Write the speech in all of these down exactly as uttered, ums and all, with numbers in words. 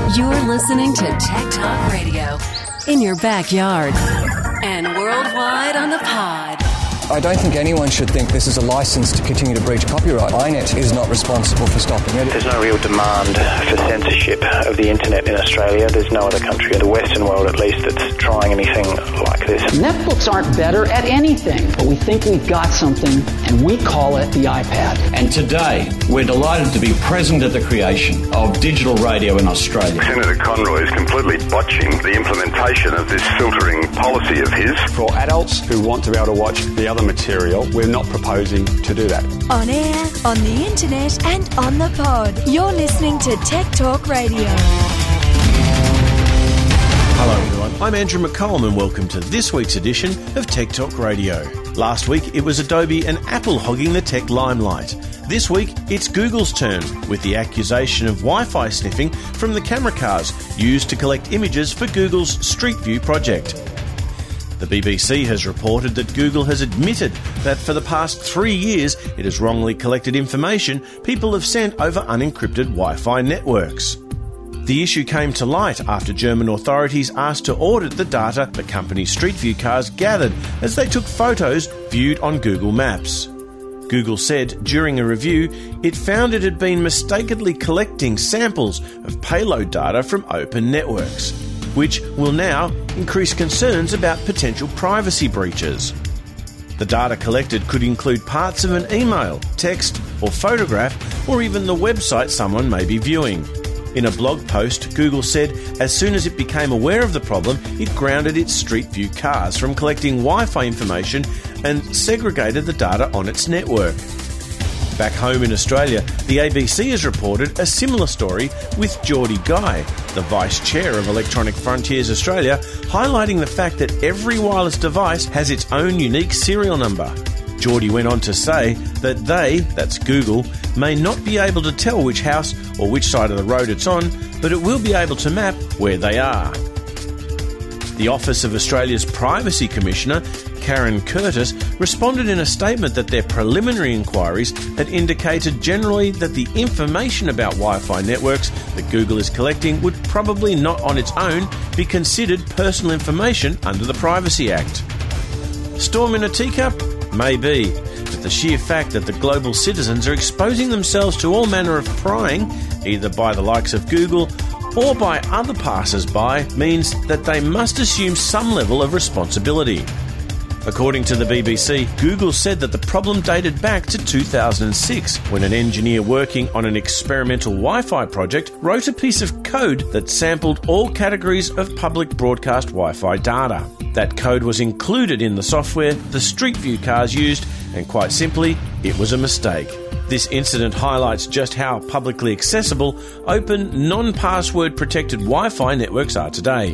You're listening to Tech Talk Radio in your backyard and worldwide on the pod. I don't think anyone should think this is a license to continue to breach copyright. I net is not responsible for stopping it. There's no real demand for censorship of the internet in Australia. There's no other country in the Western world, at least, that's trying anything like this. Netbooks aren't better at anything, but we think we've got something, and we call it the iPad. And today, we're delighted to be present at the creation of digital radio in Australia. Senator Conroy is completely botching the implementation of this filtering policy of his. For adults who want to be able to watch the other material, we're not proposing to do that. On air, on the internet and on the pod. You're listening to Tech Talk Radio. Hello everyone, I'm Andrew McCollum and welcome to this week's edition of Tech Talk Radio. Last week it was Adobe and Apple hogging the tech limelight. This week it's Google's turn, with the accusation of Wi-Fi sniffing from the camera cars used to collect images for Google's Street View project. The B B C has reported that Google has admitted that for the past three years it has wrongly collected information people have sent over unencrypted Wi-Fi networks. The issue came to light after German authorities asked to audit the data the company's Street View cars gathered as they took photos viewed on Google Maps. Google said during a review it found it had been mistakenly collecting samples of payload data from open networks, which will now increase concerns about potential privacy breaches. The data collected could include parts of an email, text or photograph, or even the website someone may be viewing. In a blog post, Google said as soon as it became aware of the problem, it grounded its Street View cars from collecting Wi-Fi information and segregated the data on its network. Back home in Australia, the A B C has reported a similar story with Geordie Guy, the Vice Chair of Electronic Frontiers Australia, highlighting the fact that every wireless device has its own unique serial number. Geordie went on to say that they, that's Google, may not be able to tell which house or which side of the road it's on, but it will be able to map where they are. The Office of Australia's Privacy Commissioner, Karen Curtis, responded in a statement that their preliminary inquiries had indicated generally that the information about Wi-Fi networks that Google is collecting would probably not on its own be considered personal information under the Privacy Act. Storm in a teacup? Maybe, but the sheer fact that the global citizens are exposing themselves to all manner of prying, either by the likes of Google or by other passers-by, means that they must assume some level of responsibility. According to the B B C, Google said that the problem dated back to two thousand six, when an engineer working on an experimental Wi-Fi project wrote a piece of code that sampled all categories of public broadcast Wi-Fi data. That code was included in the software the Street View cars used, and quite simply, it was a mistake. This incident highlights just how publicly accessible, open, non-password protected Wi-Fi networks are today.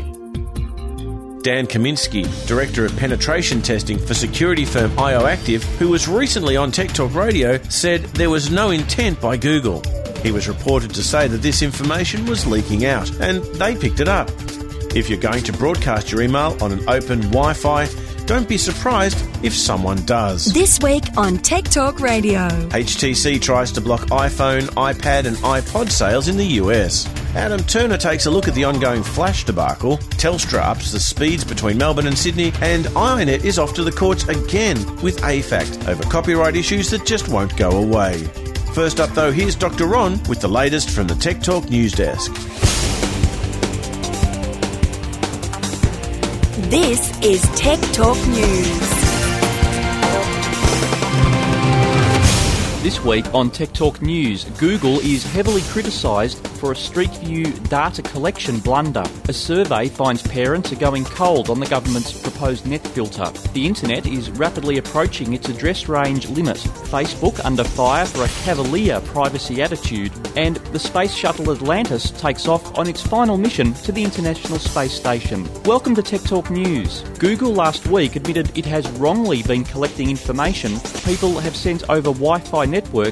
Dan Kaminsky, Director of Penetration Testing for security firm IOActive, who was recently on Tech Talk Radio, said there was no intent by Google. He was reported to say that this information was leaking out, and they picked it up. If you're going to broadcast your email on an open Wi-Fi, don't be surprised if someone does. This week on Tech Talk Radio. H T C tries to block iPhone, iPad and iPod sales in the U S. Adam Turner takes a look at the ongoing Flash debacle. Telstra ups the speeds between Melbourne and Sydney, and iiNet is off to the courts again with A FACT over copyright issues that just won't go away. First up though, here's Doctor Ron with the latest from the Tech Talk News Desk. This is Tech Talk News. This week on Tech Talk News, Google is heavily criticised for a Street View data collection blunder. A survey finds parents are going cold on the government's proposed net filter. The internet is rapidly approaching its address range limit. Facebook under fire for a cavalier privacy attitude. And the Space Shuttle Atlantis takes off on its final mission to the International Space Station. Welcome to Tech Talk News. Google last week admitted it has wrongly been collecting information people have sent over Wi-Fi networks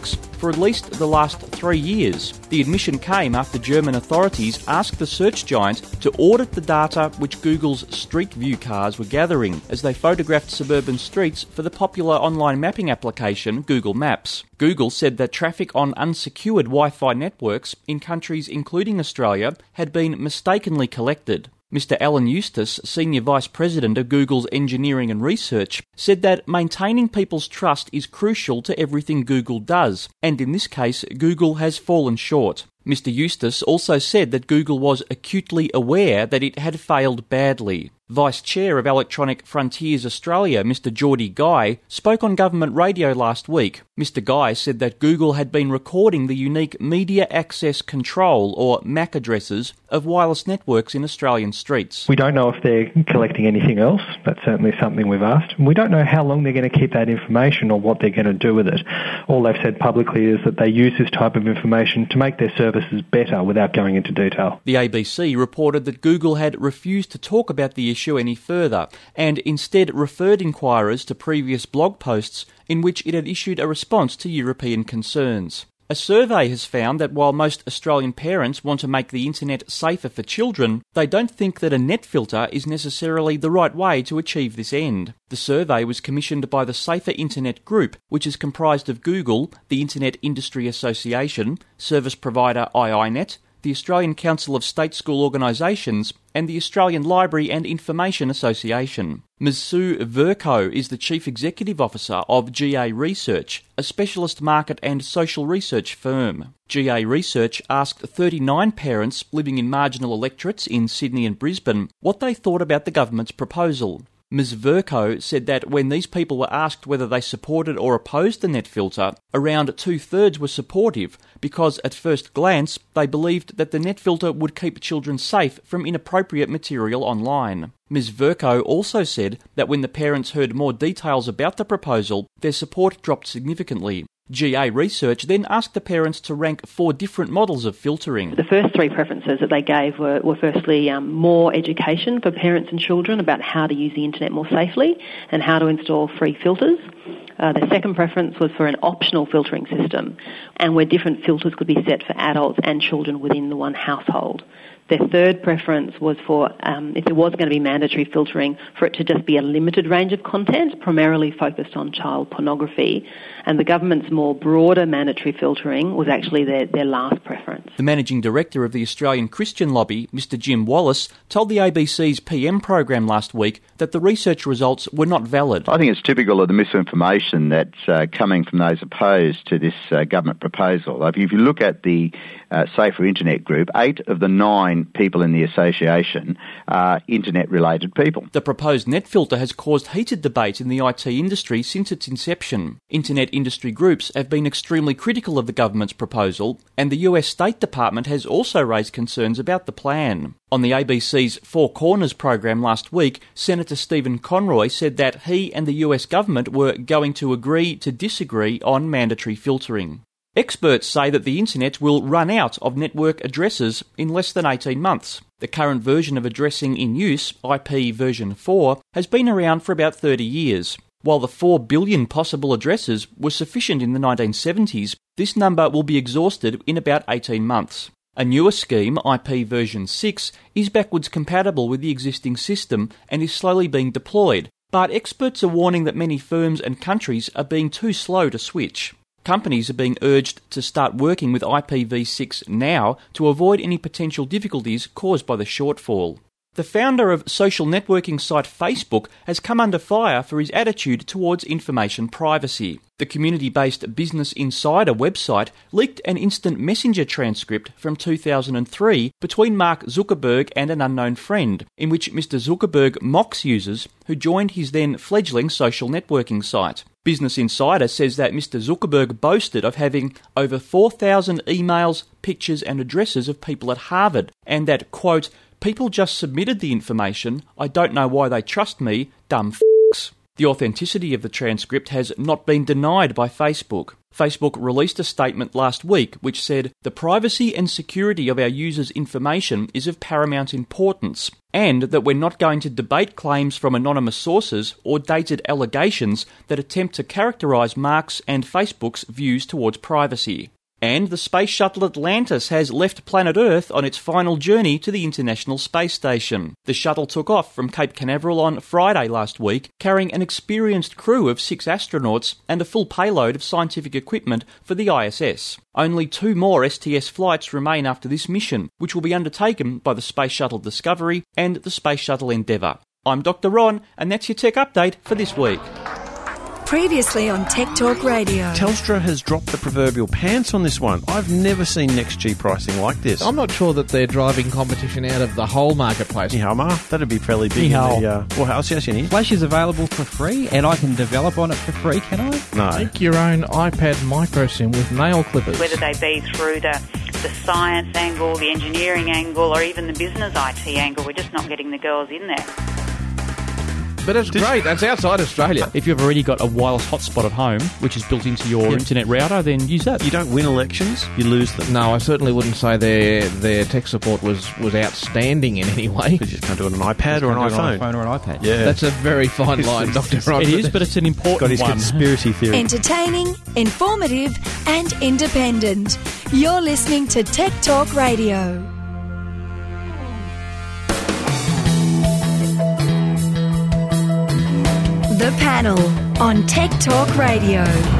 for at least the last three years. The admission came after German authorities asked the search giant to audit the data which Google's Street View cars were gathering as they photographed suburban streets for the popular online mapping application Google Maps. Google said that traffic on unsecured Wi-Fi networks in countries including Australia had been mistakenly collected. Mister Alan Eustace, Senior Vice President of Google's Engineering and Research, said that maintaining people's trust is crucial to everything Google does, and in this case, Google has fallen short. Mister Eustace also said that Google was acutely aware that it had failed badly. Vice Chair of Electronic Frontiers Australia, Mister Geordie Guy, spoke on government radio last week. Mister Guy said that Google had been recording the unique Media Access Control, or M A C addresses, of wireless networks in Australian streets. We don't know if they're collecting anything else. That's certainly something we've asked. We don't know how long they're going to keep that information or what they're going to do with it. All they've said publicly is that they use this type of information to make their services better without going into detail. The A B C reported that Google had refused to talk about the issue any further and instead referred inquirers to previous blog posts in which it had issued a response to European concerns. A survey has found that while most Australian parents want to make the internet safer for children, they don't think that a net filter is necessarily the right way to achieve this end. The survey was commissioned by the Safer Internet Group, which is comprised of Google, the Internet Industry Association, service provider I I net, the Australian Council of State School Organisations, and the Australian Library and Information Association. Miz Sue Vercoe is the Chief Executive Officer of G A Research, a specialist market and social research firm. G A Research asked thirty-nine parents living in marginal electorates in Sydney and Brisbane what they thought about the government's proposal. Miz Vercoe said that when these people were asked whether they supported or opposed the net filter, around two-thirds were supportive because at first glance they believed that the net filter would keep children safe from inappropriate material online. Miz Vercoe also said that when the parents heard more details about the proposal, their support dropped significantly. G A Research then asked the parents to rank four different models of filtering. The first three preferences that they gave were, were firstly um, more education for parents and children about how to use the internet more safely and how to install free filters. Uh, the second preference was for an optional filtering system, and where different filters could be set for adults and children within the one household. Their third preference was for, um, if there was going to be mandatory filtering, for it to just be a limited range of content, primarily focused on child pornography. And the government's more broader mandatory filtering was actually their, their last preference. The Managing Director of the Australian Christian Lobby, Mister Jim Wallace, told the A B C's P M program last week that the research results were not valid. I think it's typical of the misinformation that's uh, coming from those opposed to this uh, government proposal. If you look at the uh, Safer Internet Group, eight of the nine people in the association are internet-related people. The proposed net filter has caused heated debate in the I T industry since its inception. Internet industry groups have been extremely critical of the government's proposal, and the U S State Department has also raised concerns about the plan. On the A B C's Four Corners program last week, Senator Stephen Conroy said that he and the U S government were going to agree to disagree on mandatory filtering. Experts say that the internet will run out of network addresses in less than eighteen months. The current version of addressing in use, I P version four, has been around for about thirty years. While the four billion possible addresses were sufficient in the nineteen seventies, this number will be exhausted in about eighteen months. A newer scheme, I P version six, is backwards compatible with the existing system and is slowly being deployed, but experts are warning that many firms and countries are being too slow to switch. Companies are being urged to start working with I P v six now to avoid any potential difficulties caused by the shortfall. The founder of social networking site Facebook has come under fire for his attitude towards information privacy. The community-based Business Insider website leaked an instant messenger transcript from two thousand three between Mark Zuckerberg and an unknown friend, in which Mister Zuckerberg mocks users who joined his then fledgling social networking site. Business Insider says that Mister Zuckerberg boasted of having over four thousand emails, pictures and addresses of people at Harvard, and that, quote, "People just submitted the information. I don't know why they trust me. Dumb f***s." The authenticity of the transcript has not been denied by Facebook. Facebook released a statement last week which said, "The privacy and security of our users' information is of paramount importance, and that we're not going to debate claims from anonymous sources or dated allegations that attempt to characterise Mark's and Facebook's views towards privacy." And the space shuttle Atlantis has left planet Earth on its final journey to the International Space Station. The shuttle took off from Cape Canaveral on Friday last week, carrying an experienced crew of six astronauts and a full payload of scientific equipment for the I S S. Only two more S T S flights remain after this mission, which will be undertaken by the Space Shuttle Discovery and the Space Shuttle Endeavour. I'm Doctor Ron, and that's your tech update for this week. Previously on Tech Talk Radio. Telstra has dropped the proverbial pants on this one. I've never seen NextG pricing like this. I'm not sure that they're driving competition out of the whole marketplace. Ni hao ma, that'd be fairly big. Ni hao. In the, uh, well, how's yes, Jenny? Flash is available for free, and I can develop on it for free, can I? No. Make your own iPad micro SIM with nail clippers. Whether they be through the, the science angle, the engineering angle, or even the business I T angle, we're just not getting the girls in there. But it's great. That's outside Australia. If you've already got a wireless hotspot at home, which is built into your Yeah. internet router, then use that. You don't win elections, you lose them. No, I certainly wouldn't say their their tech support was, was outstanding in any way. You just can't do it on an iPad or an Can't do it iPhone. on an iPhone or an iPad. Yeah. That's a very fine line, Doctor Ron. It is, but it's an important Got his one. conspiracy theory. Entertaining, informative, and independent. You're listening to Tech Talk Radio. The Panel on Tech Talk Radio.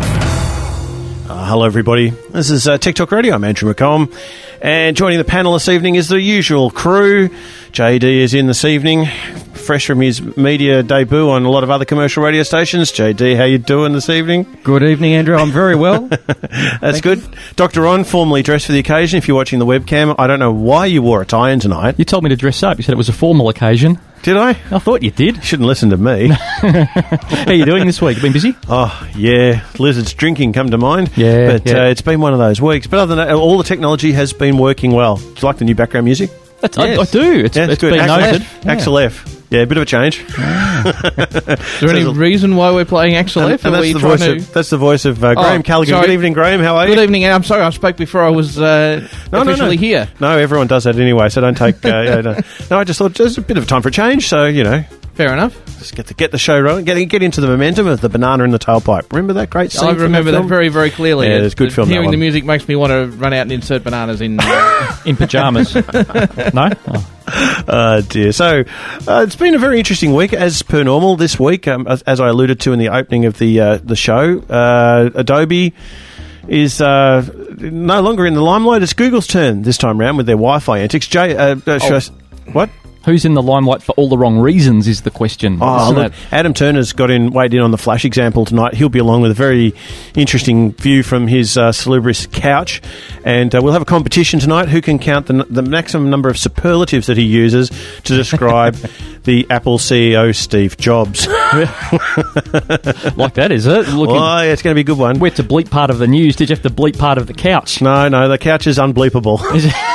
Uh, hello, everybody. This is uh, Tech Talk Radio. I'm Andrew McComb. And joining the panel this evening is the usual crew. J D is in this evening, fresh from his media debut on a lot of other commercial radio stations. J D, how you doing this evening? Good evening, Andrew. I'm very well. That's Thank good. you. Doctor Ron, formally dressed for the occasion. If you're watching the webcam, I don't know why you wore a tie-in tonight. You told me to dress up. You said it was a formal occasion. Did I? I thought you did. You shouldn't listen to me. How are you doing this week? Been busy? Oh, yeah. Lizards drinking come to mind. Yeah, But yeah. Uh, it's been one of those weeks. But other than that, all the technology has been working well. Do you like the new background music? That's, I, I do. It's, Yeah, it's good. been Axel noted. F. Axel F. Yeah, a bit of a change. Is there any reason why we're playing Axel And, F? and Are that's, we the trying voice to... of, that's the voice of uh, Oh, Graham Callaghan. sorry. Good evening, Graham. How are you? Good evening. I'm sorry, I spoke before I was uh, No, no, officially no. here. No, everyone does that anyway, so don't take... Uh, yeah, no. no, I just thought there's a bit of time for a change, so, you know... Fair enough. Just get the, get the show rolling, get, get into the momentum of the banana in the tailpipe. Remember that great scene I from remember that, that film? very, very clearly. Yeah, it's a good film, that Hearing the one. music makes me want to run out and insert bananas in. Uh, In pyjamas. No? Oh. Oh, dear. So, uh, it's been a very interesting week, as per normal this week. Um, as, as I alluded to in the opening of the uh, the show, uh, Adobe is uh, no longer in the limelight. It's Google's turn this time round with their Wi-Fi antics. Jay, uh, uh, should I s- what? Who's in the limelight for all the wrong reasons is the question. Oh, Isn't look, it? Adam Turner's got in, weighed in on the Flash example tonight. He'll be along with a very interesting view from his uh, salubrious couch. And uh, we'll have a competition tonight. Who can count the, the maximum number of superlatives that he uses to describe the Apple C E O, Steve Jobs? Like that, is it? Looking, Oh, yeah, it's going to be a good one. where to bleep part of the news, did you have to bleep part of the couch? No, no, the couch is unbleepable. Is it?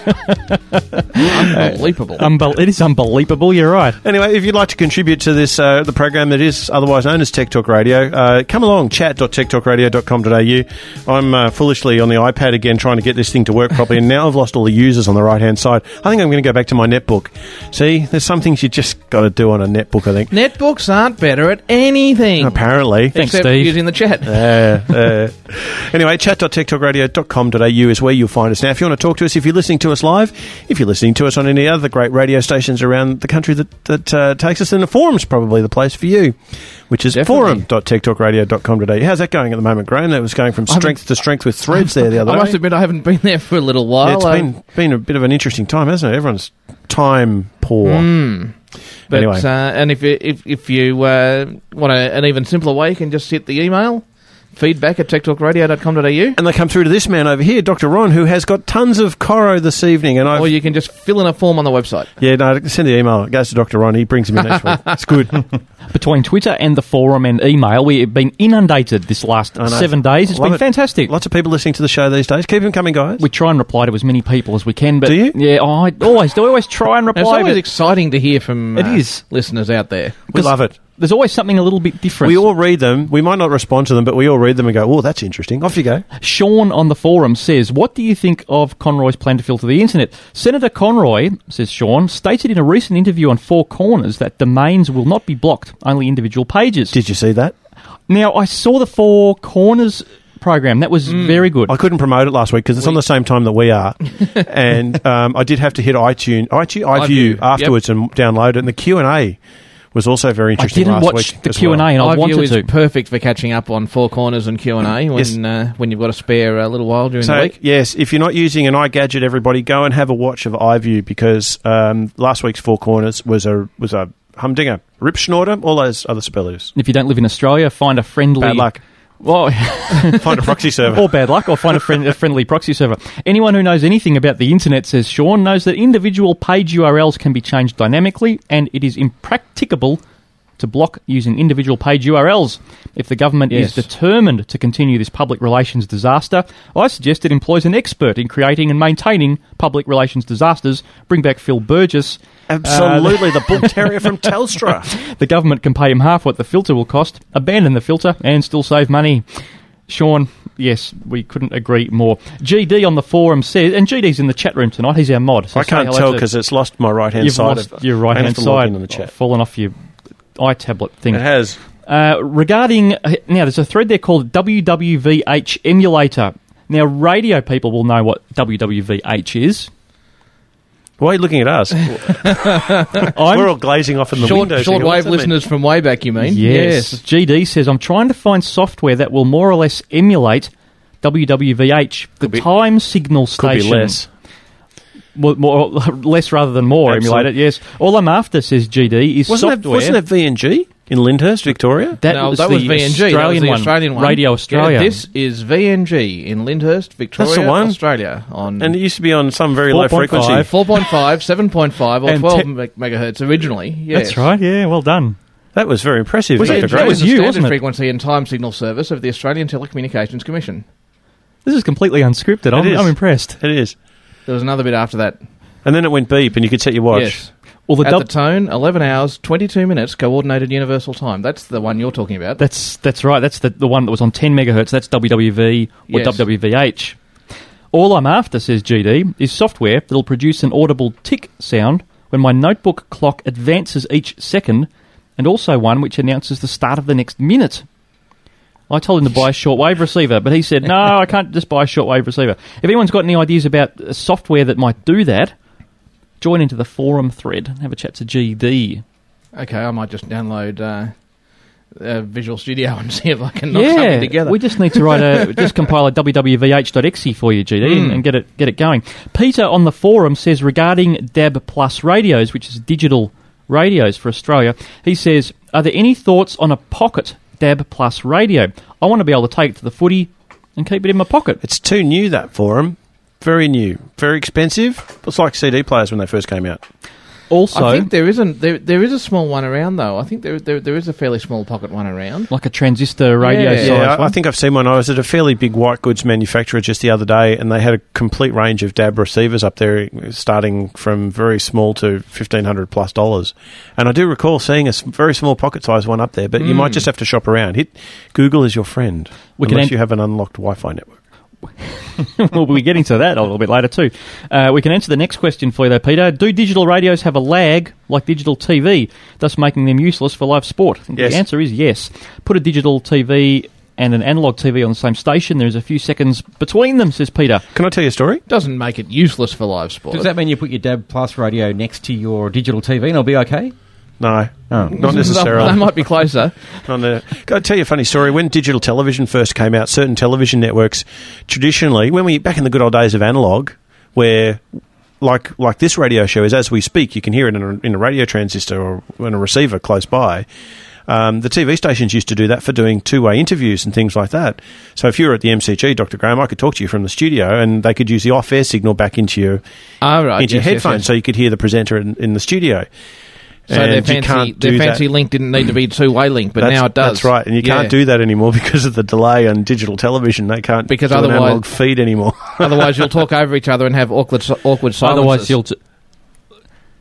unbelievable. Unbel- it is unbelievable, you're right. Anyway, if you'd like to contribute to this, uh, the program that is otherwise known as Tech Talk Radio, uh, come along, chat dot tech talk radio dot com dot a u. I'm uh, foolishly on the iPad again trying to get this thing to work properly, and now I've lost all the users on the right-hand side. I think I'm going to go back to my netbook. See, there's some things you just got to do on a netbook, I think. Netbooks aren't better at anything. Apparently. Thanks, except Steve. using the chat. Uh, uh. Anyway, chat dot tech talk radio dot com dot a u is where you'll find us. Now, if you want to talk to us, if you're listening to us live, if you're listening to us on any other great radio stations around the country that, that uh, takes us, then the forum's probably the place for you, which is Definitely. forum dot tech talk radio dot com dot a u. How's that going at the moment, Graham? That was going from strength to strength with threads there the other I day. must admit, I haven't been there for a little while. Yeah, it's Uh, been, been a bit of an interesting time, hasn't it? Everyone's time poor. Mm. But, Anyway. uh, and if you, if, if you uh, want a, an even simpler way, you can just hit the email, feedback at tech talk radio dot com dot a u. And they come through to this man over here, Doctor Ron, who has got tons of Coro this evening. And I've Or you can just fill in a form on the website. Yeah, no, send the email. It goes to Doctor Ron. He brings him in each week. It's good. Between Twitter and the forum and email, we've been inundated this last I know. seven days. It's Love been it. fantastic. Lots of people listening to the show these days. Keep them coming, guys. We try and reply to as many people as we can. But Do you? Yeah, oh, I always do. I always try and It's reply. always but exciting to hear from It uh, is. listeners out there. We love it. there's always something a little bit different. We all read them. We might not respond to them, but we all read them and go, oh, that's interesting. Off you go. Sean on the forum says, what do you think of Conroy's plan to filter the internet? Senator Conroy, says Sean, stated in a recent interview on Four Corners that domains will not be blocked, only individual pages. Did you see that? Now, I saw the Four Corners program. That was mm. very good. I couldn't promote it last week because it's we- on the same time that we are. and um, I did have to hit iTunes, iTunes iView afterwards yep. and download it. And the Q and A was also very interesting. I didn't last watch week the as Q and A, well. and I iView wanted is to. Perfect for catching up on Four Corners and Q and A when yes. uh, when you've got a spare uh, little while during so, the week. Yes, if you're not using an iGadget, everybody go and have a watch of iView because um, last week's Four Corners was a was a humdinger, rip schnorter, all those other spellers. If you don't live in Australia, find a friendly. Bad luck. Well, find a proxy server. Or bad luck, or find a, friend, a friendly proxy server. Anyone who knows anything about the internet, says Sean, knows that individual page U R Ls can be changed dynamically, and it is impracticable to block using individual page U R Ls. If the government yes. is determined to continue this public relations disaster, I suggest it employs an expert in creating and maintaining public relations disasters. Bring back Phil Burgess. Absolutely, uh, the bull terrier from Telstra. The government can pay him half what the filter will cost, abandon the filter, and still save money. Sean, yes, we couldn't agree more. G D on the forum says, and G D's in the chat room tonight, he's our mod. So I can't tell because it's lost my right-hand You've side. You've lost your right-hand side, in the chat. fallen off your iTablet thing. It has. Uh, regarding, uh, now there's a thread there called W W V H Emulator. Now, radio people will know what W W V H is. Why are you looking at us? We're all glazing off in the short, windows. Shortwave listeners from way back, you mean? Yes. yes. G D says, I'm trying to find software that will more or less emulate W W V H, the be, time signal station. Could be less. More, more, less rather than more Absolutely. emulate it, yes. All I'm after, says G D, is wasn't software. That, wasn't that V N G in Lyndhurst, Victoria? That no, was that the was V N G. Australian, that was the one. Australian one. Radio Australia. Yeah, this is V N G in Lyndhurst, Victoria, That's the one. Australia. On and it used to be on some very low frequency. five, four point five, seven point five, or and twelve te- megahertz originally. Yes. That's right, yeah, well done. That was very impressive. Was it, that was you, standard wasn't it? frequency and time signal service of the Australian Telecommunications Commission. This is completely unscripted. I'm, I'm impressed. It is. There was another bit after that. And then it went beep and you could set your watch. Yes. Well, the At dub- the tone, eleven hours, twenty-two minutes, coordinated universal time. That's the one you're talking about. That's that's right. That's the, the one that was on ten megahertz. That's W W V or yes. W W V H. All I'm after, says G D, is software that'll produce an audible tick sound when my notebook clock advances each second, and also one which announces the start of the next minute. I told him to buy a shortwave receiver, but he said, no, I can't just buy a shortwave receiver. If anyone's got any ideas about software that might do that, join into the forum thread and have a chat to G D. Okay, I might just download uh, uh, Visual Studio and see if I can knock yeah, something together. We just need to write a just compile a W W V H dot E X E for you, G D, mm. and, and get it get it going. Peter on the forum says regarding D A B Plus radios, which is digital radios for Australia, he says, are there any thoughts on a pocket D A B Plus radio? I want to be able to take it to the footy and keep it in my pocket. It's too new, that for him. Very new. Very expensive. It's like C D players when they first came out. Also, I think there isn't there there is a small one around though. I think there there there is a fairly small pocket one around, like a transistor radio. Yeah, size yeah one. I think I've seen one. I was at a fairly big white goods manufacturer just the other day, and they had a complete range of D A B receivers up there, starting from very small to fifteen hundred plus dollars. And I do recall seeing a very small pocket size one up there, but mm. you might just have to shop around. Hit Google is your friend, we unless can en- you have an unlocked Wi-Fi network. We'll be getting to that a little bit later too. Uh, we can answer the next question for you though, Peter. Do digital radios have a lag like digital T V, thus making them useless for live sport? Yes. The answer is yes. Put a digital T V and an analog T V on the same station. There's a few seconds between them, says Peter. Can I tell you a story? Doesn't make it useless for live sport. Does that mean you put your D A B Plus radio next to your digital T V and it'll be okay? No, oh. not necessarily. That might be closer. Not the, I'll tell you a funny story. When digital television first came out, certain television networks, traditionally, when we back in the good old days of analog, where like like this radio show is as we speak, you can hear it in a, in a radio transistor or in a receiver close by. Um, the T V stations used to do that for doing two-way interviews and things like that. So if you were at the M C G, Doctor Graham, I could talk to you from the studio, and they could use the off-air signal back into your oh, right. into yes, your headphones, yes, yes. so you could hear the presenter in, in the studio. So and their fancy, can't their do fancy that. link didn't need to be two-way link, but that's, now it does. That's right, and you yeah. can't do that anymore because of the delay on digital television. They can't because do otherwise, an analog feed anymore. Otherwise, you'll talk over each other and have awkward, awkward silences. Otherwise, you'll... T-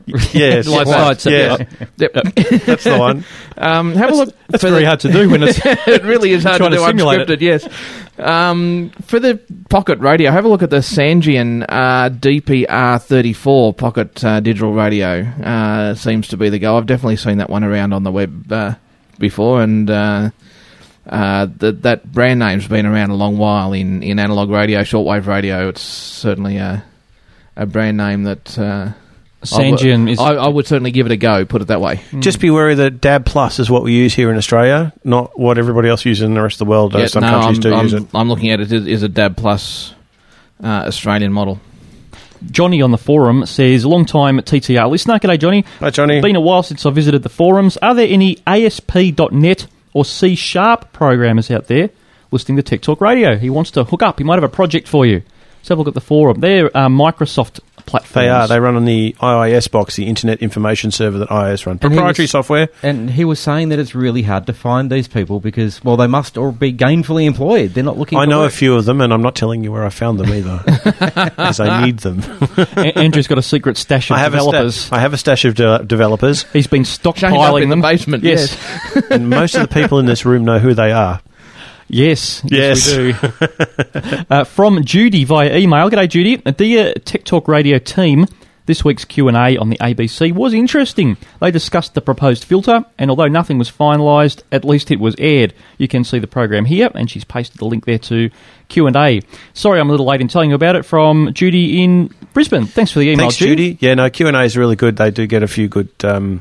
Yes, Like yes, that. yeah. Yep. That's the one. Um, have a look. That's for very the- hard to do when it's it really is hard to trying do to simulate unscripted. Yes. Um, for the pocket radio, have a look at the Sangean uh, D P R thirty-four pocket uh, digital radio. Uh, seems to be the go. I've definitely seen that one around on the web uh, before, and uh, uh, the, that brand name's been around a long while in, in analog radio, shortwave radio. It's certainly a a brand name that. Uh, Sangean I, is. I, I would certainly give it a go. Put it that way. Just be wary that D A B Plus is what we use here in Australia, not what everybody else uses in the rest of the world. Yeah, Some no, countries I'm, do I'm, use it. I'm looking at it as, as a D A B Plus uh, Australian model. Johnny on the forum says, long time T T R listener. G'day, Johnny. Hi, Johnny. Been a while since I visited the forums. Are there any A S P dot net or C Sharp programmers out there listening to Tech Talk Radio? He wants to hook up. He might have a project for you. Let's have a look at the forum. They're uh, Microsoft platforms. They are. They run on the I I S box, the Internet Information Server that I I S run. Proprietary was- software. And he was saying that it's really hard to find these people because, well, they must all be gainfully employed. They're not looking I for know work. a few of them, and I'm not telling you where I found them either, because I need them. A- Andrew's got a secret stash of I have developers. A sta- I have a stash of de- developers, He's been Chained up stockpiling in them. the basement. Yes. Yes. and most of the people in this room know who they are. Yes, yes, Yes. we do. uh, from Judy via email. G'day, Judy. Dear Tech Talk Radio team, this week's Q and A on the A B C was interesting. They discussed the proposed filter, and although nothing was finalised, at least it was aired. You can see the program here, and she's pasted the link there to Q and A. Sorry I'm a little late in telling you about it, from Judy in Brisbane. Thanks for the email, Thanks, Judy. Yeah, no, Q and A is really good. They do get a few good um,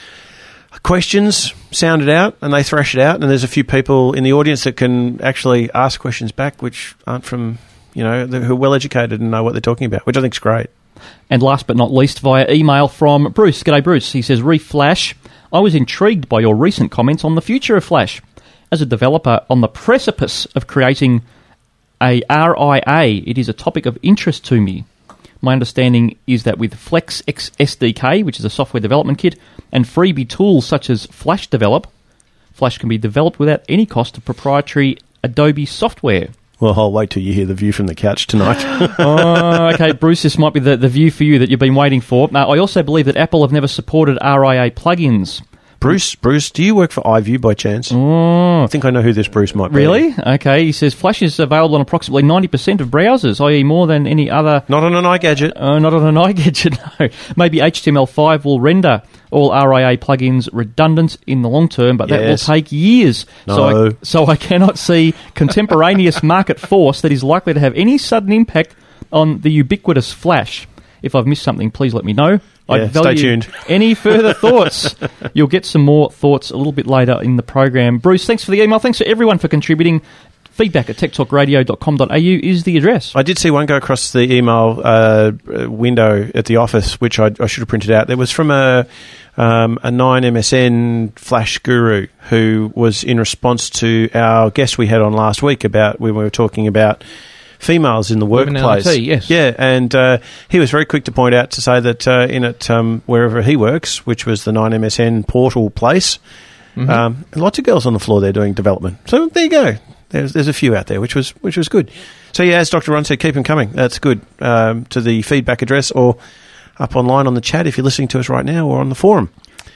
questions sounded out, and they thrash it out, and there's a few people in the audience that can actually ask questions back which aren't from, you know, who are well educated and know what they're talking about, which I think is great. And last but not least, via email from Bruce. G'day, Bruce. He says, Re Flash, I was intrigued by your recent comments on the future of Flash. As a developer on the precipice of creating a R I A, it is a topic of interest to me. My understanding is that with Flex X S D K, which is a software development kit, and freebie tools such as Flash Develop, Flash can be developed without any cost of proprietary Adobe software. Well, I'll wait till you hear the view from the couch tonight. Oh, okay, Bruce, this might be the, the view for you that you've been waiting for. Uh, I also believe that Apple have never supported R I A plugins. Bruce, Bruce, do you work for iView by chance? Oh. I think I know who this Bruce might be. Really? Okay, he says Flash is available on approximately ninety percent of browsers, that is more than any other... Not on an iGadget. Uh, not on an iGadget, no. Maybe H T M L five will render all R I A plugins redundant in the long term, but that Yes. will take years. No. So I, so I cannot see contemporaneous market force that is likely to have any sudden impact on the ubiquitous Flash. If I've missed something, please let me know. Yeah, I'd stay value tuned. any further thoughts. You'll get some more thoughts a little bit later in the program. Bruce, thanks for the email. Thanks to everyone for contributing. Feedback at tech talk radio dot com dot a u is the address. I did see one go across the email uh, window at the office, which I, I should have printed out. It was from a um, a nine M S N Flash guru who was in response to our guest we had on last week about when we were talking about females in the Women in workplace. I T, yes. Yeah, and uh, he was very quick to point out to say that uh, in it, um, wherever he works, which was the nine M S N portal place, Mhm. um, lots of girls on the floor there doing development. So there you go. There's there's a few out there, which was which was good. So yeah, as Doctor Ron said, keep them coming. That's good. Um, to the feedback address or up online on the chat if you're listening to us right now, or on the forum.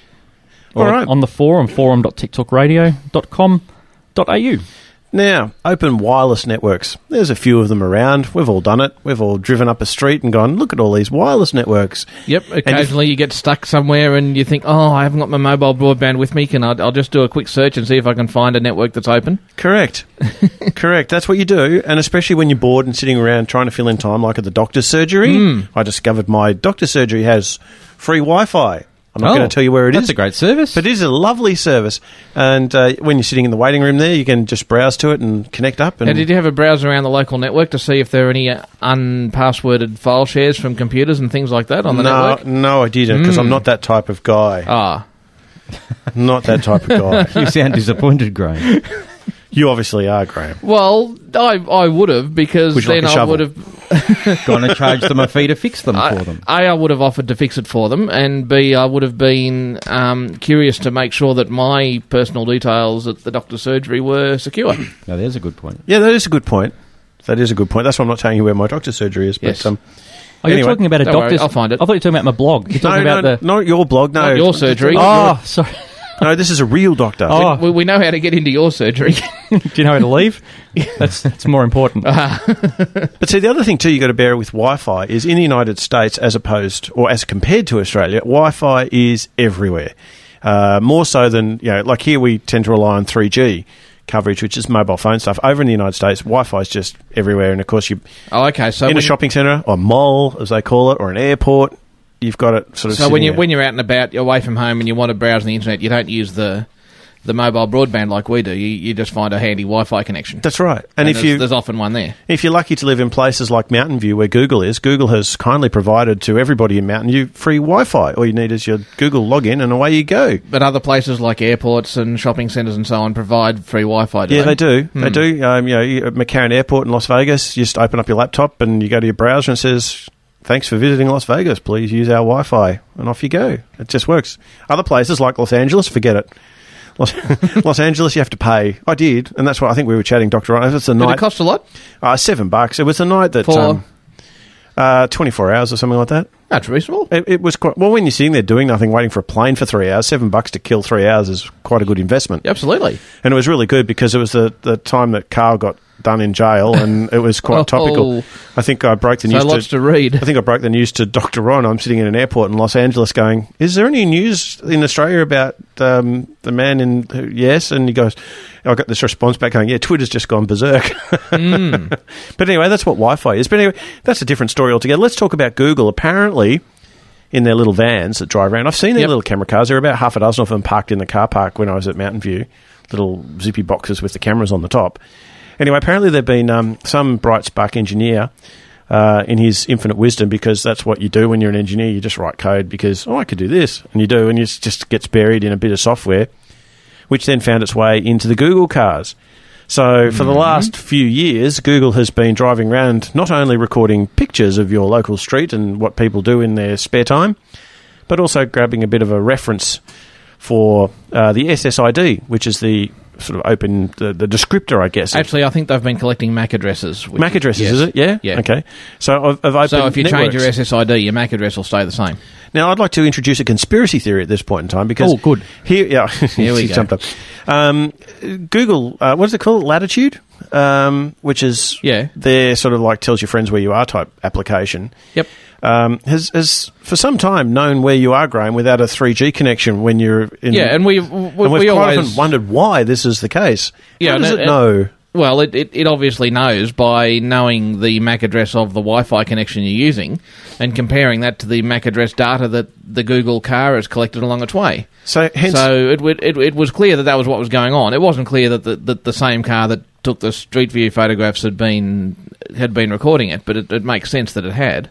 Or All right. on the forum, forum dot tech talk radio dot com dot a u. Now, open wireless networks. There's a few of them around. We've all done it. We've all driven up a street and gone, look at all these wireless networks. Yep, occasionally you get stuck somewhere and you think, oh, I haven't got my mobile broadband with me. Can I, I'll just do a quick search and see if I can find a network that's open. Correct. Correct. That's what you do, and especially when you're bored and sitting around trying to fill in time, like at the doctor's surgery. Mm. I discovered my doctor's surgery has free Wi-Fi. I'm not Oh, going to tell you where it that's is. a great service. But it is a lovely service. And uh, when you're sitting in the waiting room there, you can just browse to it and connect up. And, And did you have a browse around the local network to see if there are any uh, unpassworded file shares from computers and things like that on the no, network? no, I didn't, because Mm. I'm not that type of guy. Ah. Not that type of guy. You sound disappointed, Graham. You obviously are, Graham. Well, I I would have, because Would you like then a I shovel? would have... Going to charge them a fee to fix them I- for them. A, I would have offered to fix it for them, and B, I would have been um, curious to make sure that my personal details at the doctor's surgery were secure. Now, there's a good point. Yeah, that is a good point. That is a good point. That's why I'm not telling you where my doctor's surgery is. But Yes. um, Oh, you're Anyway, talking about a don't worry, doctor's... I'll find it. I thought you were talking about my blog. You're No, talking no, about the... not your blog, no. Not your surgery. Oh, sorry. No, this is a real doctor. Oh. We, we know how to get into your surgery. Do you know how to leave? That's that's more important. But see, the other thing too you got to bear with Wi-Fi is in the United States, as opposed or as compared to Australia, Wi-Fi is everywhere. Uh, more so than, you know, like here we tend to rely on three G coverage, which is mobile phone stuff. Over in the United States, Wi-Fi is just everywhere, and of course you Oh, okay. So in a when- shopping centre or mall, as they call it, or an airport, you've got it sort of. So when sitting you there. when you're out and about, you're away from home, and you want to browse the internet, you don't use the the mobile broadband like we do. You, you just find a handy Wi-Fi connection. That's right. And, And if there's, you there's often one there. if you're lucky to live in places like Mountain View, where Google is, Google has kindly provided to everybody in Mountain View free Wi-Fi. All you need is your Google login, and away you go. But other places like airports and shopping centres and so on provide free Wi-Fi. Do Yeah, they, they do. Hmm. They do. Um, you know, you- at McCarran Airport in Las Vegas, you just open up your laptop and you go to your browser and it says, "Thanks for visiting Las Vegas. Please use our Wi-Fi," and off you go. It just works. Other places like Los Angeles, forget it. Los, Los Angeles, you have to pay. I did, and that's why I think we were chatting, Doctor Ryan. It's a Did night. it cost a lot? Uh, seven bucks. It was a night that For? um, uh, twenty-four hours or something like that. That's reasonable. It, it was quite well when you're sitting there doing nothing, waiting for a plane for three hours. Seven bucks to kill three hours is quite a good investment. Absolutely. And it was really good because it was the, the time that Carl got done in jail, and it was quite Oh. topical. I think I broke the So news. lots to read. I think I broke the news to Doctor Ron. I'm sitting in an airport in Los Angeles, going, "Is there any news in Australia about um, the man in?" Who, yes, and he goes, I got this response back going, "Yeah, Twitter's just gone berserk." Mm. But anyway, that's what Wi-Fi is. But anyway, that's a different story altogether. Let's talk about Google. Apparently, in their little vans that drive around, I've seen their Yep. little camera cars. There are about half a dozen of them parked in the car park when I was at Mountain View. Little zippy boxes with the cameras on the top. Anyway, apparently there've been um, some bright spark engineer uh, in his infinite wisdom, because that's what you do when you're an engineer. You just write code because, oh, I could do this. And you do, and it just gets buried in a bit of software, which then found its way into the Google cars. So for the last few years, Google has been driving around not only recording pictures of your local street and what people do in their spare time, but also grabbing a bit of a reference for uh, the S S I D, which is the sort of open, the, the descriptor, I guess. Actually, I think they've been collecting M A C addresses. which- M A C addresses, yes. is it? Yeah? Yeah. Okay. So of, of open So if you change your networks. S S I D, your M A C address will stay the same. Now, I'd like to introduce a conspiracy theory at this point in time, because... Oh, good. Here, yeah, Here we she's go. jumped up. Um, Google, uh, what is it called? Latitude? Um, which is Yeah. their sort of like tells your friends where you are type application. Yep. Um, has, has for some time known where you are, Graham, without a three G connection when you're in... Yeah, and we, we, and we've we quite always often wondered why this is the case. Yeah, How does and it it- know? Well, it, it, it obviously knows by knowing the M A C address of the Wi-Fi connection you're using and comparing that to the M A C address data that the Google car has collected along its way. So, hence, So it, would- it, it was clear that that was what was going on. It wasn't clear that the, that the same car that took the street view photographs had been had been recording it, but it, it makes sense that it had.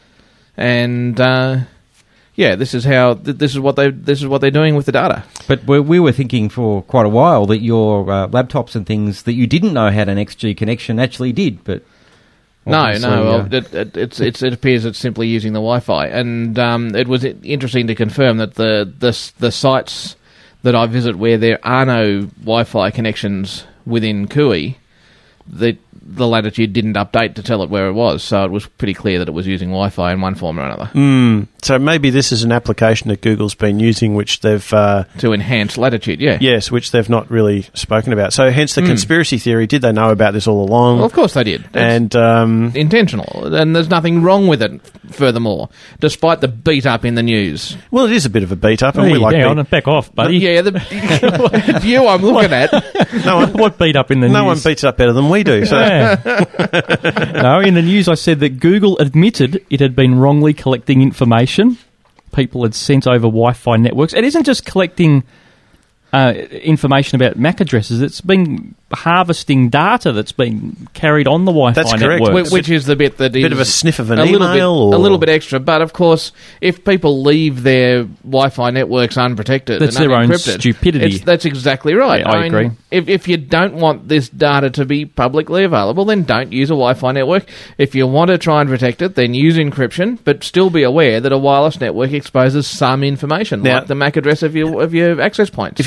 And uh, yeah, this is how th- this is what they this is what they're doing with the data. But we, we were thinking for quite a while that your uh, laptops and things that you didn't know had an X G connection actually did, but No, obviously, no. Well, uh, it, it, it's, it's, it appears it's simply using the Wi-Fi, and um, it was interesting to confirm that the, the the sites that I visit where there are no Wi-Fi connections within Cooey, the the Latitude didn't update to tell it where it was, so it was pretty clear that it was using Wi-Fi in one form or another. Mm, so maybe this is an application that Google's been using, which they've... Uh, to enhance Latitude, yeah. Yes, which they've not really spoken about. So hence the Mm. conspiracy theory. Did they know about this all along? Well, of course they did. It's And um, intentional, and there's nothing wrong with it, furthermore, despite the beat-up in the news. well, it is a bit of a beat-up, and Hey, we like hang beat- on, back off, buddy. Yeah, the view I'm looking at. No one, What beat up in the no one news? beats it up better than we do. So. Yeah. No, in the news I said that Google admitted it had been wrongly collecting information. People had sent over Wi-Fi networks. It isn't just collecting uh, information about M A C addresses. It's been harvesting data that's been carried on the Wi-Fi That's correct. networks. Wh- Which is the bit that is Bit of a sniff of an a little email bit, or- a little bit extra. But of course, if people leave their Wi-Fi networks unprotected, That's and their own unencrypted, stupidity. it's- that's exactly right. Yeah, I mean, agree. If if you don't want this data to be publicly available, then don't use a Wi-Fi network. If you want to try and protect it, then use encryption, but still be aware that a wireless network exposes some information, Now- like the M A C address of your of your access points. If you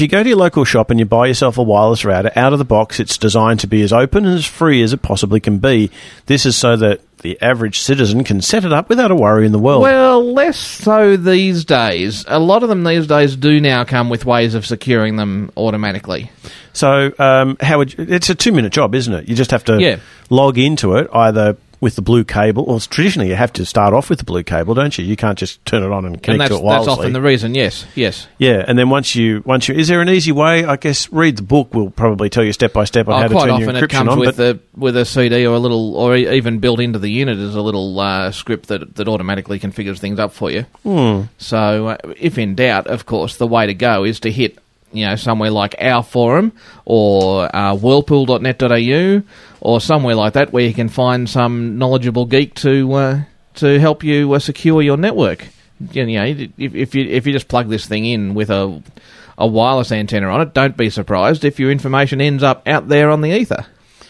go to your local shop and you buy yourself a wireless router, out of the box, it's designed to be as open and as free as it possibly can be. This is so that the average citizen can set it up without a worry in the world. Well, less so these days. A lot of them these days do now come with ways of securing them automatically. So um, how would you, it's a two-minute job, isn't it? You just have to yeah. log into it either with the blue cable, or traditionally you have to start off with the blue cable, don't you? You can't just turn it on and connect and that's, to it wirelessly. That's often the reason, yes, yes. Yeah, and then once you, once you, is there an easy way? I guess read the book will probably tell you step by step on oh, how to turn your encryption on. Quite often it comes with, the, with a C D or a little, or even built into the unit is a little uh, script that, that automatically configures things up for you. Hmm. So uh, if in doubt, of course, the way to go is to hit, you know, somewhere like our forum or uh, whirlpool dot net dot a u or somewhere like that where you can find some knowledgeable geek to uh, to help you uh, secure your network. You know, if, if you if you just plug this thing in with a a wireless antenna on it, don't be surprised if your information ends up out there on the ether.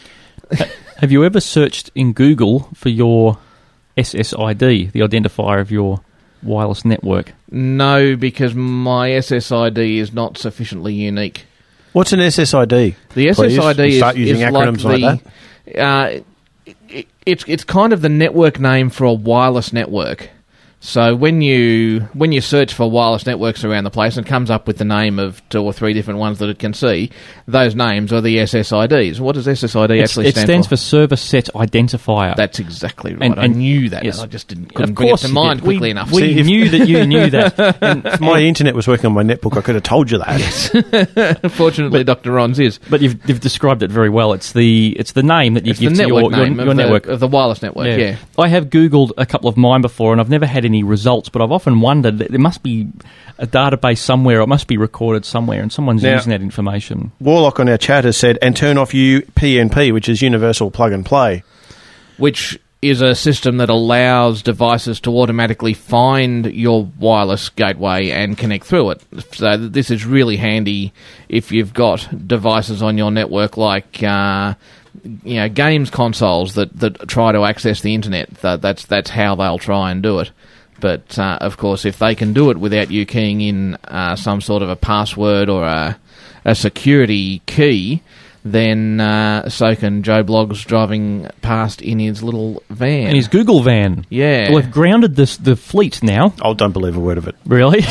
Have you ever searched in Google for your S S I D, the identifier of your wireless network? No, because my S S I D is not sufficiently unique. What's an S S I D? The S S I D please? is, Start using is acronyms like, like the, that. Uh, it, it's it's kind of the network name for a wireless network. So when you when you search for wireless networks around the place and it comes up with the name of two or three different ones that it can see, those names are the S S I Ds. What does S S I D it's, actually it stand stands for? for Server Set Identifier. That's exactly right. And, and I knew that. Yes. I just didn't couldn't of bring it course to mind did. quickly we, enough. We See, if, knew that you knew that. And if my internet was working on my netbook, I could have told you that. Yes. Fortunately, Doctor Ron's is. But you've, you've described it very well. It's the it's the name that you it's give the to network your, name your, your of, network. the, of the wireless network, yeah. yeah. I have Googled a couple of mine before and I've never had any results, but I've often wondered that there must be a database somewhere, or it must be recorded somewhere, and someone's now, using that information. Warlock on our chat has said, and turn off U P N P, which is Universal Plug and Play. Which is a system that allows devices to automatically find your wireless gateway and connect through it. So this is really handy if you've got devices on your network like uh, you know, games consoles that, that try to access the internet. That's, that's how they'll try and do it. But, uh, of course, if they can do it without you keying in uh, some sort of a password or a, a security key, then uh, so can Joe Bloggs driving past in his little van. In his Google van. Yeah. Well, they've grounded this, the fleet now. Oh, don't believe a word of it. Really?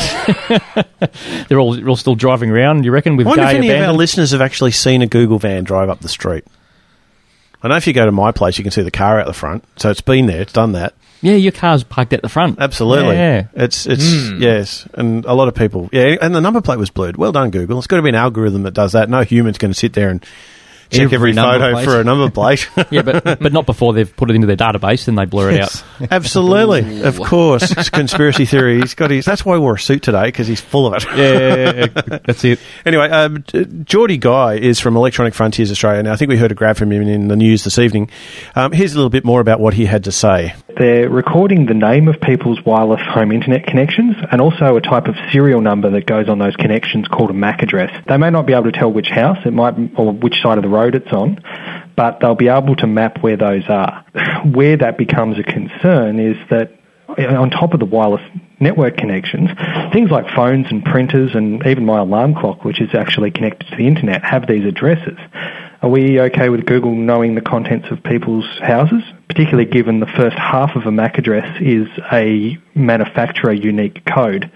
they're, all, they're all still driving around, you reckon, with I wonder gay if any abandoned? of our listeners have actually seen a Google van drive up the street. I know if you go to my place, you can see the car out the front. So it's been there, it's done that. Yeah, your car's parked at the front. Absolutely. Yeah. It's, it's Mm. yes. And a lot of people, yeah, and the number plate was blurred. Well done, Google. It's got to be an algorithm that does that. No human's going to sit there and check every, Every number photo plate. for a number plate. yeah, but but not before they've put it into their database, then they blur it Yes. out. Absolutely. Of course. It's conspiracy theory. He's got his, that's why he wore a suit today, because he's full of it. Yeah, that's it. Anyway, um, Geordie Guy is from Electronic Frontiers Australia. Now, I think we heard a grab from him in the news this evening. Um, here's a little bit more about what he had to say. They're recording the name of people's wireless home internet connections and also a type of serial number that goes on those connections called a M A C address. They may not be able to tell which house it might, or which side of the road it's on, but they'll be able to map where those are. Where that becomes a concern is that on top of the wireless network connections, things like phones and printers and even my alarm clock, which is actually connected to the internet, have these addresses. Are we okay with Google knowing the contents of people's houses, particularly given the first half of a M A C address is a manufacturer unique code?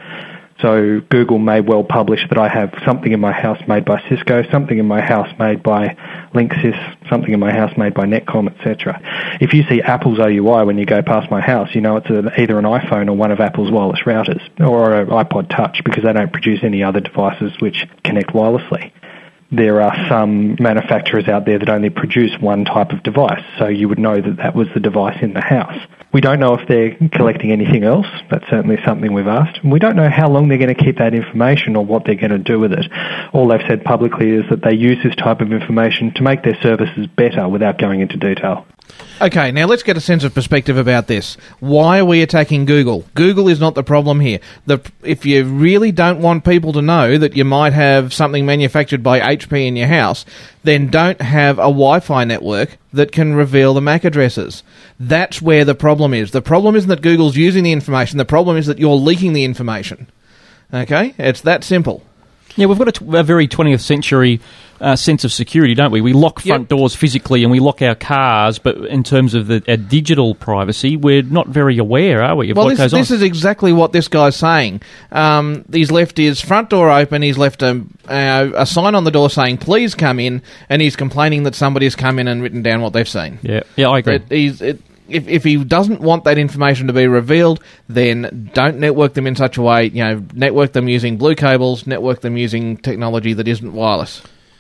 So Google may well publish that I have something in my house made by Cisco, something in my house made by Linksys, something in my house made by Netcom, et cetera. If you see Apple's O U I when you go past my house, you know it's a, either an iPhone or one of Apple's wireless routers, or an iPod Touch, because they don't produce any other devices which connect wirelessly. There are some manufacturers out there that only produce one type of device, so you would know that that was the device in the house. We don't know if they're collecting anything else. That's certainly something we've asked. And we don't know how long they're going to keep that information or what they're going to do with it. All they've said publicly is that they use this type of information to make their services better without going into detail. Okay, now let's get a sense of perspective about this. Why are we attacking Google? Google is not the problem here. The, if you really don't want people to know that you might have something manufactured by H P in your house, then don't have a Wi-Fi network that can reveal the M A C addresses. That's where the problem is. The problem isn't that Google's using the information. The problem is that you're leaking the information. Okay? It's that simple. Yeah, we've got a, t- a very twentieth century uh, sense of security, don't we? We lock front Yep. doors physically and we lock our cars, but in terms of the, our digital privacy, we're not very aware, are we, of Well, what this, goes this on? is exactly what this guy's saying. Um, he's left his front door open, he's left a, uh, a sign on the door saying, please come in, and he's complaining that somebody's come in and written down what they've seen. Yeah, yeah, I agree. It, he's, it, if, if he doesn't want that information to be revealed, then don't network them in such a way, you know, network them using blue cables, network them using technology that isn't wireless.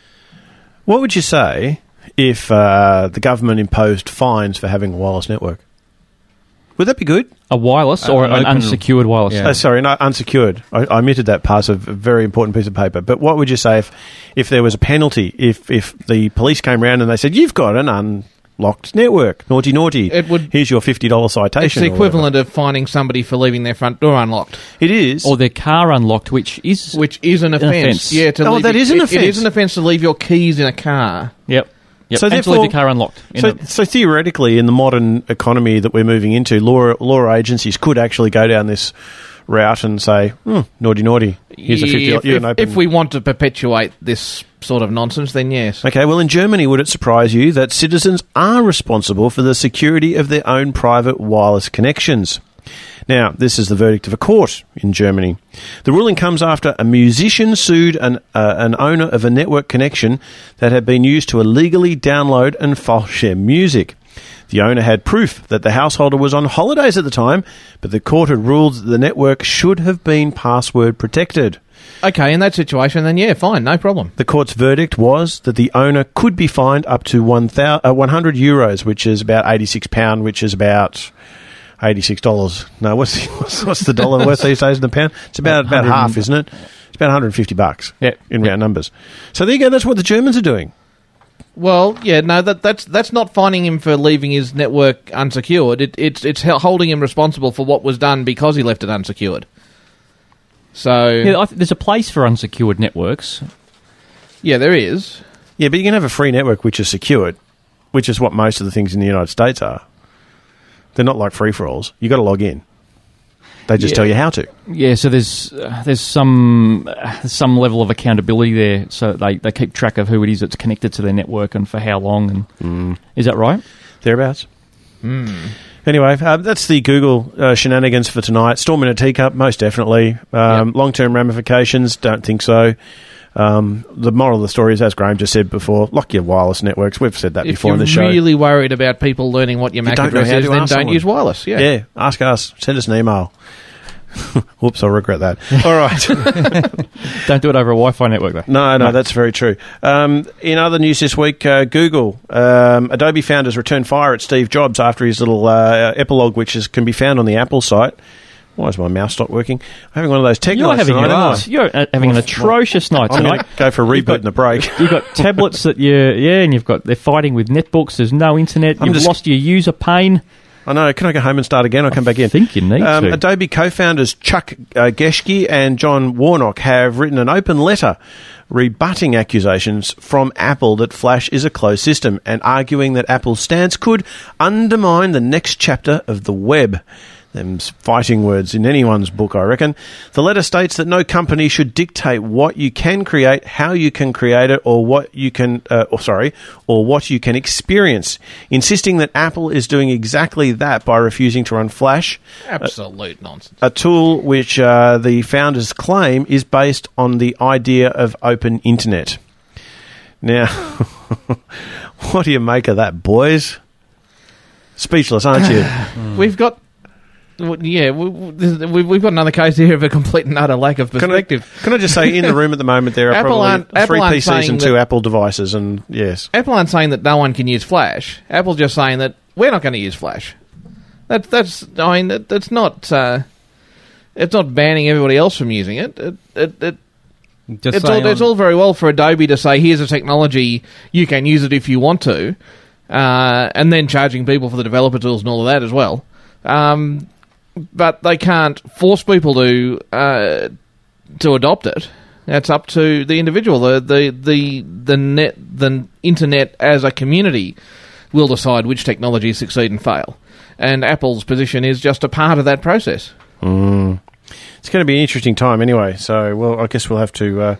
What would you say if uh, the government imposed fines for having a wireless network? Would that be good? A wireless or Uh, an open- unsecured wireless? Uh, sorry, no, unsecured. I, I omitted that part of a very important piece of paper. But what would you say if, if there was a penalty, if, if the police came around and they said, you've got an unlocked network, naughty, naughty, It would- here's your fifty dollars citation. It's the or whatever. equivalent of finding somebody for leaving their front door unlocked. It is. Or their car unlocked, which is Which is an offence. offence. Yeah, to Oh, leave that your- is an it- offence. It is an offence to leave your keys in a car. Yep. Yep. So and to therefore- leave your car unlocked. in So, a- so theoretically, in the modern economy that we're moving into, law law agencies could actually go down this route and say, hmm, naughty, naughty, here's a fifty. If, you if, can open. if we want to perpetuate this sort of nonsense, then yes. Okay, well, in Germany, would it surprise you that citizens are responsible for the security of their own private wireless connections? Now, this is the verdict of a court in Germany. The ruling comes after a musician sued an, uh, an owner of a network connection that had been used to illegally download and file share music. The owner had proof that the householder was on holidays at the time, but the court had ruled that the network should have been password protected. Okay, in that situation, then yeah, fine, no problem. The court's verdict was that the owner could be fined up to one hundred euros, which is about eighty-six pounds, which is about eighty-six dollars. No, what's the, what's, what's the dollar worth these days in the pound? It's about about half, isn't it? It's about one hundred fifty bucks Yeah. in round numbers. So there you go. That's what the Germans are doing. Well, yeah, no, that that's that's not fining him for leaving his network unsecured. It, it's it's hel- holding him responsible for what was done because he left it unsecured. So yeah, I th- there's a place for unsecured networks. yeah, there is. Yeah, but you can have a free network which is secured, which is what most of the things in the United States are. They're not like free-for-alls. You've got to log in. They just Yeah. tell you how to. Yeah, so there's uh, there's some uh, some level of accountability there, so they, they keep track of who it is that's connected to their network and for how long. And Mm. is that right? Thereabouts. Mm. Anyway, uh, that's the Google uh, shenanigans for tonight. Storm in a teacup, most definitely. Um, Yep. Long-term ramifications, don't think so. Um, the moral of the story is, as Graham just said before, lock your wireless networks. We've said that If before you're in the show. really worried about people learning what your You M A C don't know address how is, to then ask don't someone. use wireless. Yeah. Yeah, ask us. Send us an email. Whoops, I'll regret that. All right. Don't do it over a Wi-Fi network, though. No, no, that's very true. Um, in other news this week, uh, Google, um, Adobe founders returned fire at Steve Jobs after his little uh, epilogue, which is, can be found on the Apple site. Why is my mouse not working? I'm having one of those tech You're nights having, tonight, an, aren't I? you're uh, having an atrocious night I'm tonight. going to go for a You've reboot got- in the break. You've got tablets that you yeah, and you've got they're fighting with netbooks. There's no internet. I'm You've just- lost your user pane. I know. Can I go home and start again? I'll come back in. I think you need Um, to. Adobe co-founders Chuck uh, Geschke and John Warnock have written an open letter rebutting accusations from Apple that Flash is a closed system and arguing that Apple's stance could undermine the next chapter of the web. Them's fighting words in anyone's book, I reckon. The letter states that no company should dictate what you can create, how you can create it, or what you can, uh, or sorry, or what you can experience, insisting that Apple is doing exactly that by refusing to run Flash, Absolute nonsense. a tool which uh, the founders claim is based on the idea of open internet. Now, what do you make of that, boys? Speechless, aren't you? We've got. well, Yeah, we, we, we've got another case here of a complete and utter lack of Can I, perspective. can I just say, in the room at the moment, there are Apple probably aren't- Apple three aren't P Cs and saying two that- Apple devices, and yes. Apple aren't saying that no one can use Flash. Apple's just saying that we're not going to use Flash. That, that's, I mean, that, that's not, uh, it's not banning everybody else from using it. It, it, it Just it's, say all, it's on- all very well for Adobe to say, here's a technology, you can use it if you want to, uh, and then charging people for the developer tools and all of that as well. Um, but they can't force people to uh, to adopt it. That's up to the individual. The the the the net the internet as a community will decide which technologies succeed and fail. And Apple's position is just a part of that process. Mm. it's going to be an interesting time anyway. So, well, I guess we'll have to. Uh,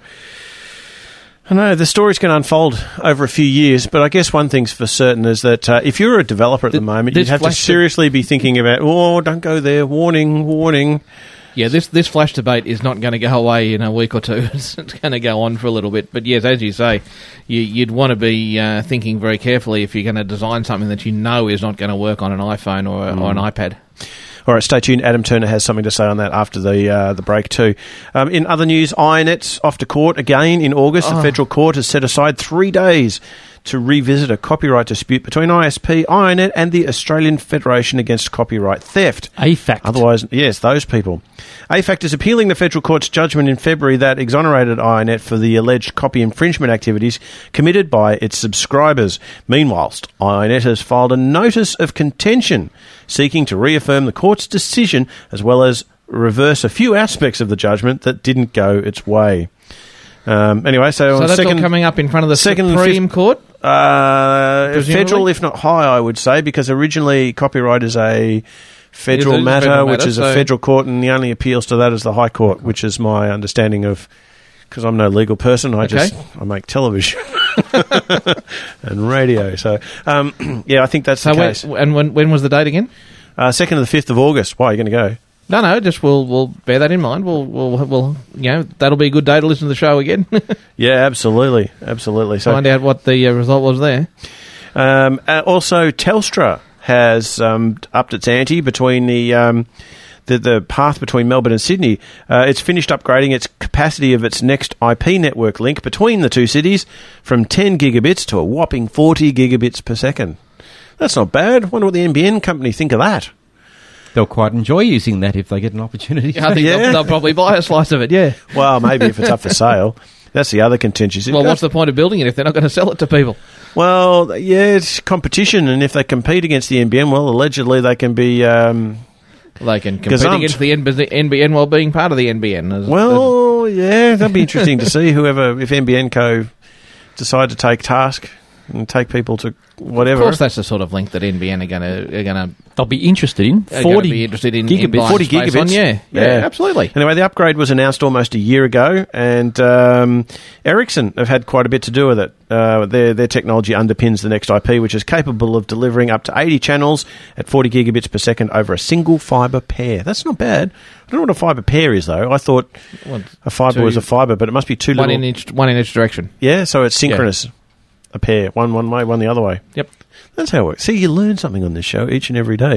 I know the story's going to unfold over a few years, but I guess one thing's for certain is that uh, if you're a developer at the, the moment, you'd have to seriously be thinking about, oh, don't go there, warning, warning. Yeah, this this flash debate is not going to go away in a week or two. It's going to go on for a little bit. But yes, as you say, you, you'd want to be uh, thinking very carefully if you're going to design something that you know is not going to work on an iPhone or, mm. or an iPad. All right, stay tuned. Adam Turner has something to say on that after the uh, the break too. Um, in other news, iNet's off to court again in August. Oh. The federal court has set aside three days to revisit a copyright dispute between I S P, iNet and the Australian Federation Against Copyright Theft. A F A C T. Otherwise, yes, those people. A F A C T is appealing the federal court's judgment in February that exonerated iNet for the alleged copy infringement activities committed by its subscribers. Meanwhile, iNet has filed a notice of contention seeking to reaffirm the court's decision as well as reverse a few aspects of the judgment that didn't go its way. Um, anyway, so, so on that's second, all coming up in front of the second Supreme Court? Uh, federal, if not high, I would say, because originally copyright is a federal is matter, federal which matter, is so a federal court, and the only appeals to that is the High Court, which is my understanding of. Because I'm no legal person, I okay. just I make television and radio. So um, yeah, I think that's so the when, case. And when when was the date again? Uh, second to the fifth of August. Why are you going to go? No, no, just we'll we'll bear that in mind. We'll we'll we'll you know that'll be a good day to listen to the show again. Yeah, absolutely, absolutely. So find out what the uh, result was there. Um, uh, also, Telstra has um, upped its ante between the. Um, The, the path between Melbourne and Sydney. Uh, it's finished upgrading its capacity of its next I P network link between the two cities from ten gigabits to a whopping forty gigabits per second. That's not bad. I wonder what the N B N company think of that. They'll quite enjoy using that if they get an opportunity. I think yeah. they'll, they'll probably buy a slice of it, yeah. Well, maybe if it's up for sale. That's the other contentious. Well, what's the point of building it if they're not going to sell it to people? Well, yeah, it's competition, and if they compete against the N B N, well, allegedly they can be... Um, They can compete gazumped. against the N B N while being part of the N B N. As, well, as yeah, that'd be interesting to see whoever, if N B N Co decide to take task and take people to whatever. Of course, that's the sort of link that N B N are going to are going to. They'll be interested in forty be interested in gigabits. In forty gigabits, on, yeah. yeah, yeah, absolutely. Anyway, the upgrade was announced almost a year ago, and um, Ericsson have had quite a bit to do with it. Uh, their their technology underpins the next I P, which is capable of delivering up to eighty channels at forty gigabits per second over a single fibre pair. That's not bad. I don't know what a fibre pair is, though. I thought well, a fibre was a fibre, but it must be two one little... in each one in each direction. Yeah, so it's synchronous. Yeah. A pair, one one way, one the other way. Yep. That's how it works. See, you learn something on this show each and every day.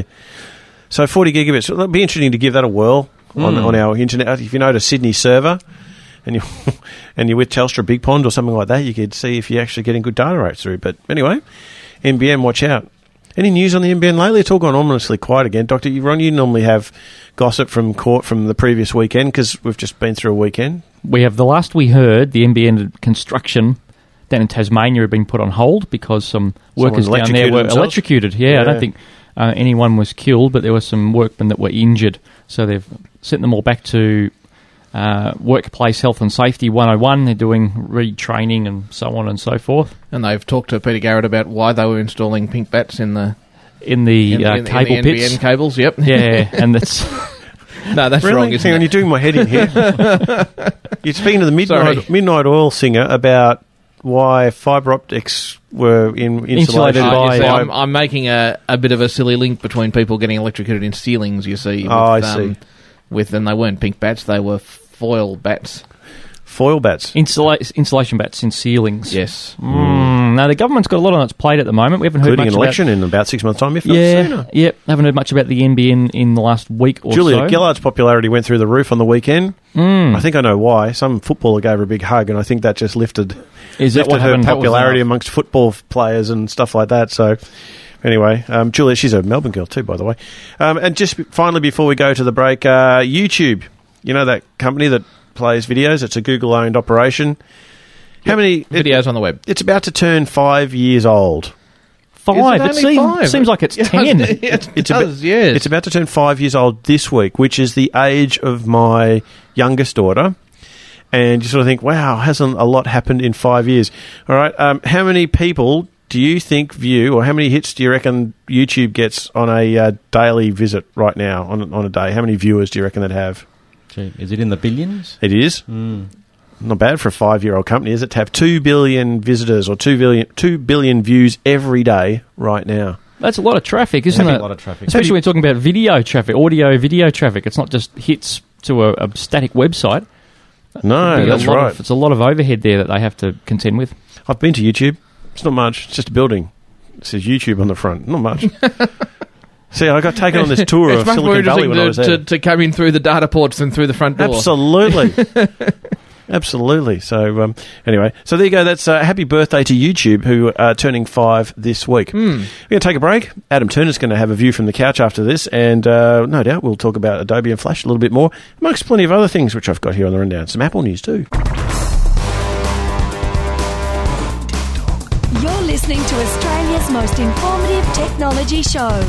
So forty gigabits. It'll be interesting to give that a whirl mm. on, on our internet. If you know the Sydney server and, you, and you're with Telstra Big Pond or something like that, you could see if you're actually getting good data rates through. But anyway, N B N, watch out. Any news on the N B N lately? It's all gone ominously quiet again. Doctor Ron, you normally have gossip from court from the previous weekend because we've just been through a weekend. We have, the last we heard, the N B N construction down in Tasmania had been put on hold because some workers Someone down there were themselves? electrocuted. Yeah, Yeah. I don't think uh, anyone was killed, but there were some workmen that were injured. So they've sent them all back to uh, Workplace Health and Safety one oh one. They're doing retraining and so on and so forth. And they've talked to Peter Garrett about why they were installing pink bats in the in the in, uh, in, cable in the pits. N B N cables. Yep. Yeah, and that's. No, that's really? wrong, isn't Hang on, it? you're doing my head in here. You're speaking to the Sorry. Midnight, Midnight Oil singer about why fibre optics were in Insulated insulation. by- Oh, you see, by- I'm, I'm making a, a bit of a silly link between people getting electrocuted in ceilings, you see. With, Oh, I um, see. With, and they weren't pink bats, they were foil bats. foil bats. Insula- insulation bats in ceilings. Yes. Mm. Now, the government's got a lot on its plate at the moment. We haven't heard Including much an election about... in about six months' time, if not Yeah, sooner. yep. Haven't heard much about the N B N in the last week or Julia so. Gillard's popularity went through the roof on the weekend. Mm. I think I know why. Some footballer gave her a big hug, and I think that just lifted, Is that lifted what her happened? popularity That was amongst football players and stuff like that. So, anyway, um, Julia, she's a Melbourne girl too, by the way. Um, and just finally, before we go to the break, uh, YouTube. You know that company that plays videos? It's a Google-owned operation. How many Videos it, on the web. It's about to turn five years old. Five. It Is it only seems, five? seems like it's Yeah, ten. it It's does, about, yes. It's about to turn five years old this week, which is the age of my youngest daughter. And you sort of think, wow, hasn't a lot happened in five years? All right, um, how many people do you think view, or how many hits do you reckon YouTube gets on a uh, daily visit right now, on, on a day? How many viewers do you reckon they'd have? Gee, is it in the billions? It is. Mm. Not bad for a five-year-old company, is it, to have two billion visitors or two billion, two billion views every day right now? That's a lot of traffic, isn't That's it? a lot of traffic. Especially when you're talking about video traffic, audio, video traffic. It's not just hits to a, a static website. No, It'd be that's a lot right. Of, it's a lot of overhead there that they have to contend with. I've been to YouTube. It's not much. It's just a building. It says YouTube on the front. Not much. See, I got taken on this tour it's of much Silicon more Valley interesting when to, I was there. to, to come in through the data ports than through the front door. Absolutely. Absolutely. So, um, anyway, so there you go. That's uh, happy birthday to YouTube, who are turning five this week. Hmm. We're going to take a break. Adam Turner's going to have a view from the couch after this, and uh, no doubt we'll talk about Adobe and Flash a little bit more, amongst plenty of other things which I've got here on the rundown. Some Apple news too. You're listening to Australia's most informative technology show.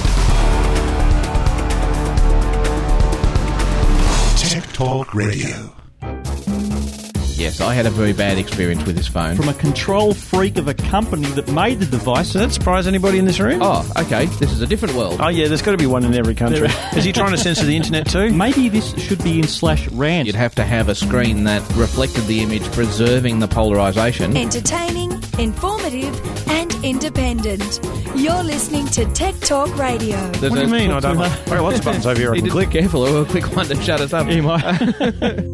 Tech Talk Radio. Yes, I had a very bad experience with this phone. From a control freak of a company that made the device. Does that surprise anybody in this room? Oh, okay. This is a different world. Oh, yeah, there's got to be one in every country. Is he trying to censor the internet too? Maybe this should be in slash rant. You'd have to have a screen that reflected the image, preserving the polarisation. Entertaining, informative and independent. You're listening to Tech Talk Radio. What do you mean? I don't know. I've got lots of buttons over here I can click. Careful, we'll click one to shut us up. You might.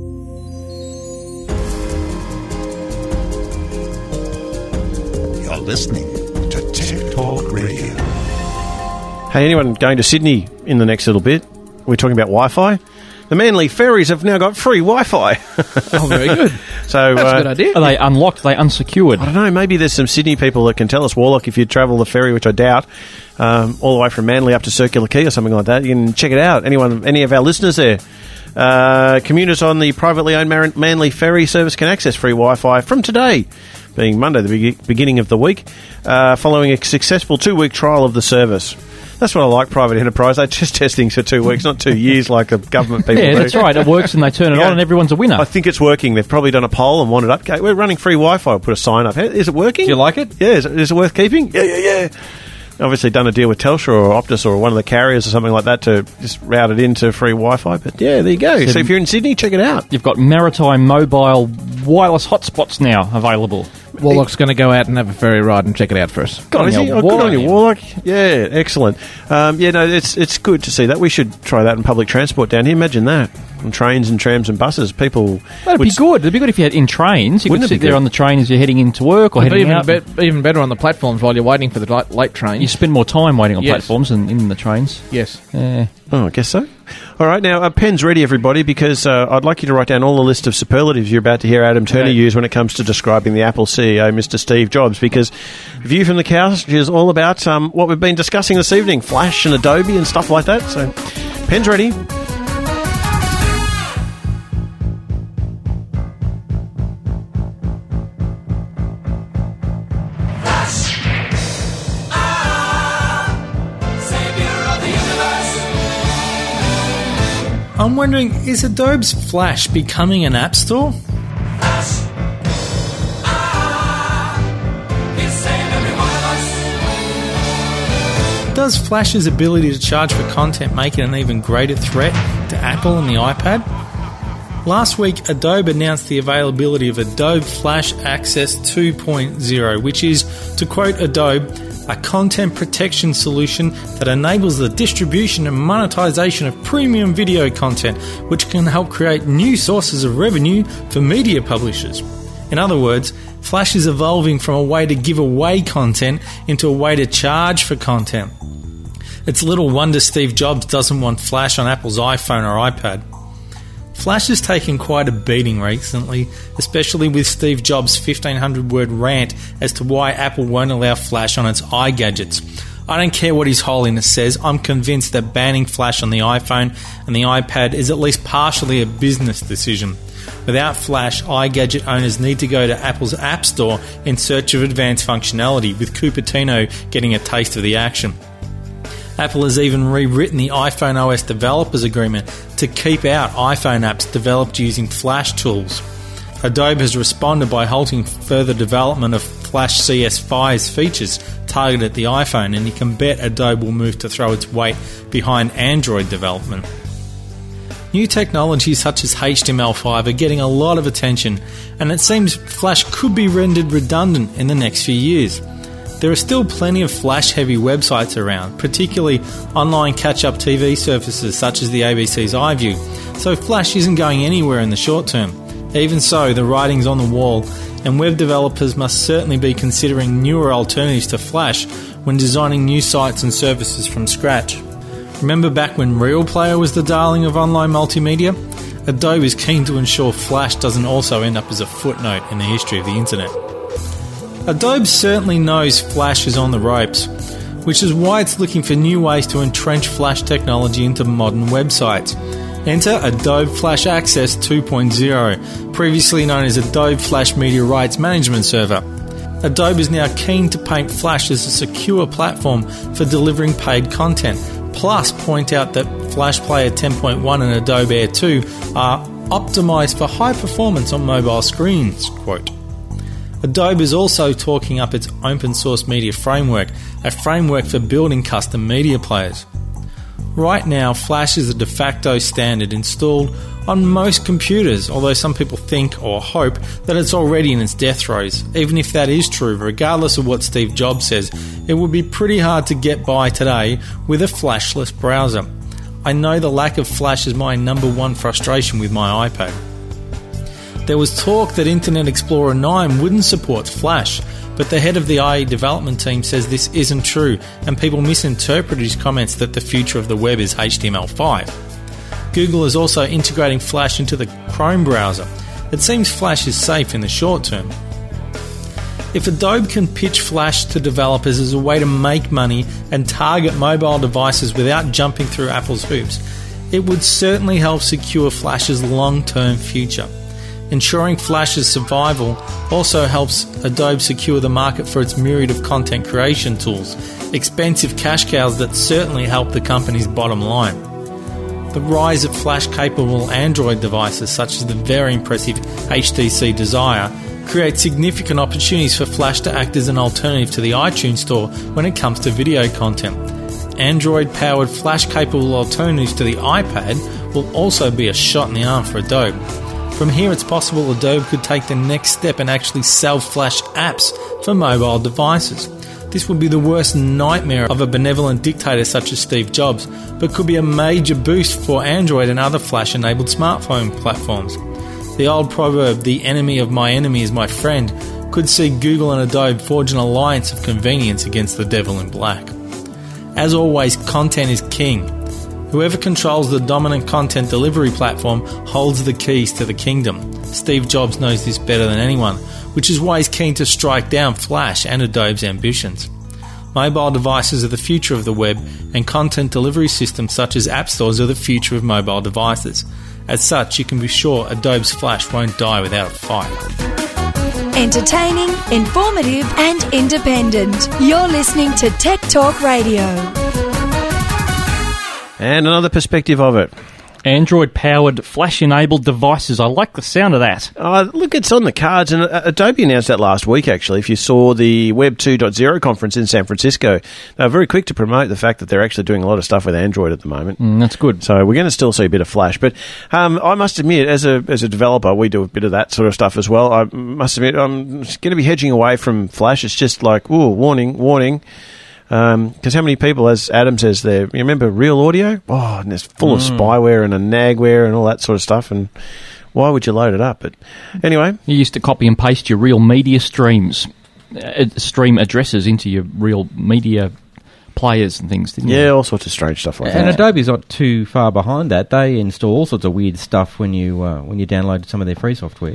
You're listening to Tech Talk Radio. Hey, anyone going to Sydney in the next little bit? We're talking about Wi-Fi. The Manly ferries have now got free Wi-Fi. Oh, very good. So That's uh, a good idea. Are they unlocked? Are they unsecured? I don't know. Maybe there's some Sydney people that can tell us, Warlock, if you travel the ferry, which I doubt, um, all the way from Manly up to Circular Quay or something like that. You can check it out. Anyone, any of our listeners there. Uh, commuters on the privately owned Mar- Manly ferry service can access free Wi-Fi from today, being Monday, the be- beginning of the week, uh, following a successful two-week trial of the service. That's what I like, private enterprise. They're just testing for two weeks, not two years like the government people Yeah, do. that's right. It works and they turn it Yeah. on and everyone's a winner. I think it's working. They've probably done a poll and wanted update. We're running free Wi-Fi. We'll put a sign up. Hey, is it working? Do you like it? Yeah. Is it, is it worth keeping? Yeah, yeah, yeah. Obviously done a deal with Telstra or Optus or one of the carriers or something like that to just route it into free Wi-Fi. But yeah, there you go. So if you're in Sydney, check it out. You've got maritime mobile wireless hotspots now available. Warlock's going to go out and have a ferry ride and check it out for us. Good on you, oh, good on you, Warlock. Yeah, excellent. Um, yeah, no, it's it's good to see that. We should try that in public transport down here. Imagine that. On trains and trams and buses, people... That'd be good. It'd be good if you had in trains. You Wouldn't could it be sit there good? on the train as you're heading into work or It'd be heading even, out. be- even better on the platforms while you're waiting for the late, late train. You spend more time waiting on Yes. platforms than in the trains. Yes. Yeah. Oh, I guess so. All right, now, uh, pen's ready, everybody, because uh, I'd like you to write down all the list of superlatives you're about to hear Adam Turner Okay. use when it comes to describing the Apple C E O, Mister Steve Jobs, because View from the Couch is all about um, what we've been discussing this evening, Flash and Adobe and stuff like that. So, pen's ready. I'm wondering, is Adobe's Flash becoming an app store? Does Flash's ability to charge for content make it an even greater threat to Apple and the iPad? Last week, Adobe announced the availability of Adobe Flash Access two point oh, which is, to quote Adobe, a content protection solution that enables the distribution and monetization of premium video content, which can help create new sources of revenue for media publishers. In other words, Flash is evolving from a way to give away content into a way to charge for content. It's little wonder Steve Jobs doesn't want Flash on Apple's iPhone or iPad. Flash has taken quite a beating recently, especially with Steve Jobs' fifteen hundred word rant as to why Apple won't allow Flash on its iGadgets. I don't care what His Holiness says, I'm convinced that banning Flash on the iPhone and the iPad is at least partially a business decision. Without Flash, iGadget owners need to go to Apple's App Store in search of advanced functionality, with Cupertino getting a taste of the action. Apple has even rewritten the iPhone O S Developers Agreement to keep out iPhone apps developed using Flash tools. Adobe has responded by halting further development of Flash C S five's features targeted at the iPhone, and you can bet Adobe will move to throw its weight behind Android development. New technologies such as H T M L five are getting a lot of attention, and it seems Flash could be rendered redundant in the next few years. There are still plenty of Flash-heavy websites around, particularly online catch-up T V services such as the A B C's iView, so Flash isn't going anywhere in the short term. Even so, the writing's on the wall, and web developers must certainly be considering newer alternatives to Flash when designing new sites and services from scratch. Remember back when Real Player was the darling of online multimedia? Adobe is keen to ensure Flash doesn't also end up as a footnote in the history of the internet. Adobe certainly knows Flash is on the ropes, which is why it's looking for new ways to entrench Flash technology into modern websites. Enter Adobe Flash Access two point oh, previously known as Adobe Flash Media Rights Management Server. Adobe is now keen to paint Flash as a secure platform for delivering paid content, plus point out that Flash Player ten point one and Adobe Air two are optimised for high performance on mobile screens, quote. Adobe is also talking up its open source media framework, a framework for building custom media players. Right now, Flash is the de facto standard installed on most computers, although some people think or hope that it's already in its death throes. Even if that is true, regardless of what Steve Jobs says, it would be pretty hard to get by today with a Flashless browser. I know the lack of Flash is my number one frustration with my iPad. There was talk that Internet Explorer nine wouldn't support Flash, but the head of the I E development team says this isn't true, and people misinterpret his comments that the future of the web is H T M L five. Google is also integrating Flash into the Chrome browser. It seems Flash is safe in the short term. If Adobe can pitch Flash to developers as a way to make money and target mobile devices without jumping through Apple's hoops, it would certainly help secure Flash's long-term future. Ensuring Flash's survival also helps Adobe secure the market for its myriad of content creation tools, expensive cash cows that certainly help the company's bottom line. The rise of Flash-capable Android devices, such as the very impressive H T C Desire, creates significant opportunities for Flash to act as an alternative to the iTunes Store when it comes to video content. Android-powered Flash-capable alternatives to the iPad will also be a shot in the arm for Adobe. From here, it's possible Adobe could take the next step and actually sell Flash apps for mobile devices. This would be the worst nightmare of a benevolent dictator such as Steve Jobs, but could be a major boost for Android and other Flash-enabled smartphone platforms. The old proverb, "the enemy of my enemy is my friend," could see Google and Adobe forge an alliance of convenience against the devil in black. As always, content is king. Whoever controls the dominant content delivery platform holds the keys to the kingdom. Steve Jobs knows this better than anyone, which is why he's keen to strike down Flash and Adobe's ambitions. Mobile devices are the future of the web, and content delivery systems such as app stores are the future of mobile devices. As such, you can be sure Adobe's Flash won't die without a fight. Entertaining, informative and independent. You're listening to Tech Talk Radio. And another perspective of it. Android-powered Flash-enabled devices. I like the sound of that. Uh, look, it's on the cards, and uh, Adobe announced that last week, actually. If you saw the Web two point oh conference in San Francisco, they were very quick to promote the fact that they're actually doing a lot of stuff with Android at the moment. Mm, that's good. So we're going to still see a bit of Flash. But um, I must admit, as a as a developer, we do a bit of that sort of stuff as well. I must admit, I'm going to be hedging away from Flash. It's just like, ooh, warning, warning. Because um, how many people, as Adam says there, you remember Real Audio? Oh, and it's full mm. of spyware and a nagware and all that sort of stuff, and why would you load it up? But anyway. You used to copy and paste your Real Media streams, uh, stream addresses into your Real Media players and things, didn't yeah, you? Yeah, all sorts of strange stuff like and that. And Adobe's not too far behind that. They install all sorts of weird stuff when you uh, when you download some of their free software.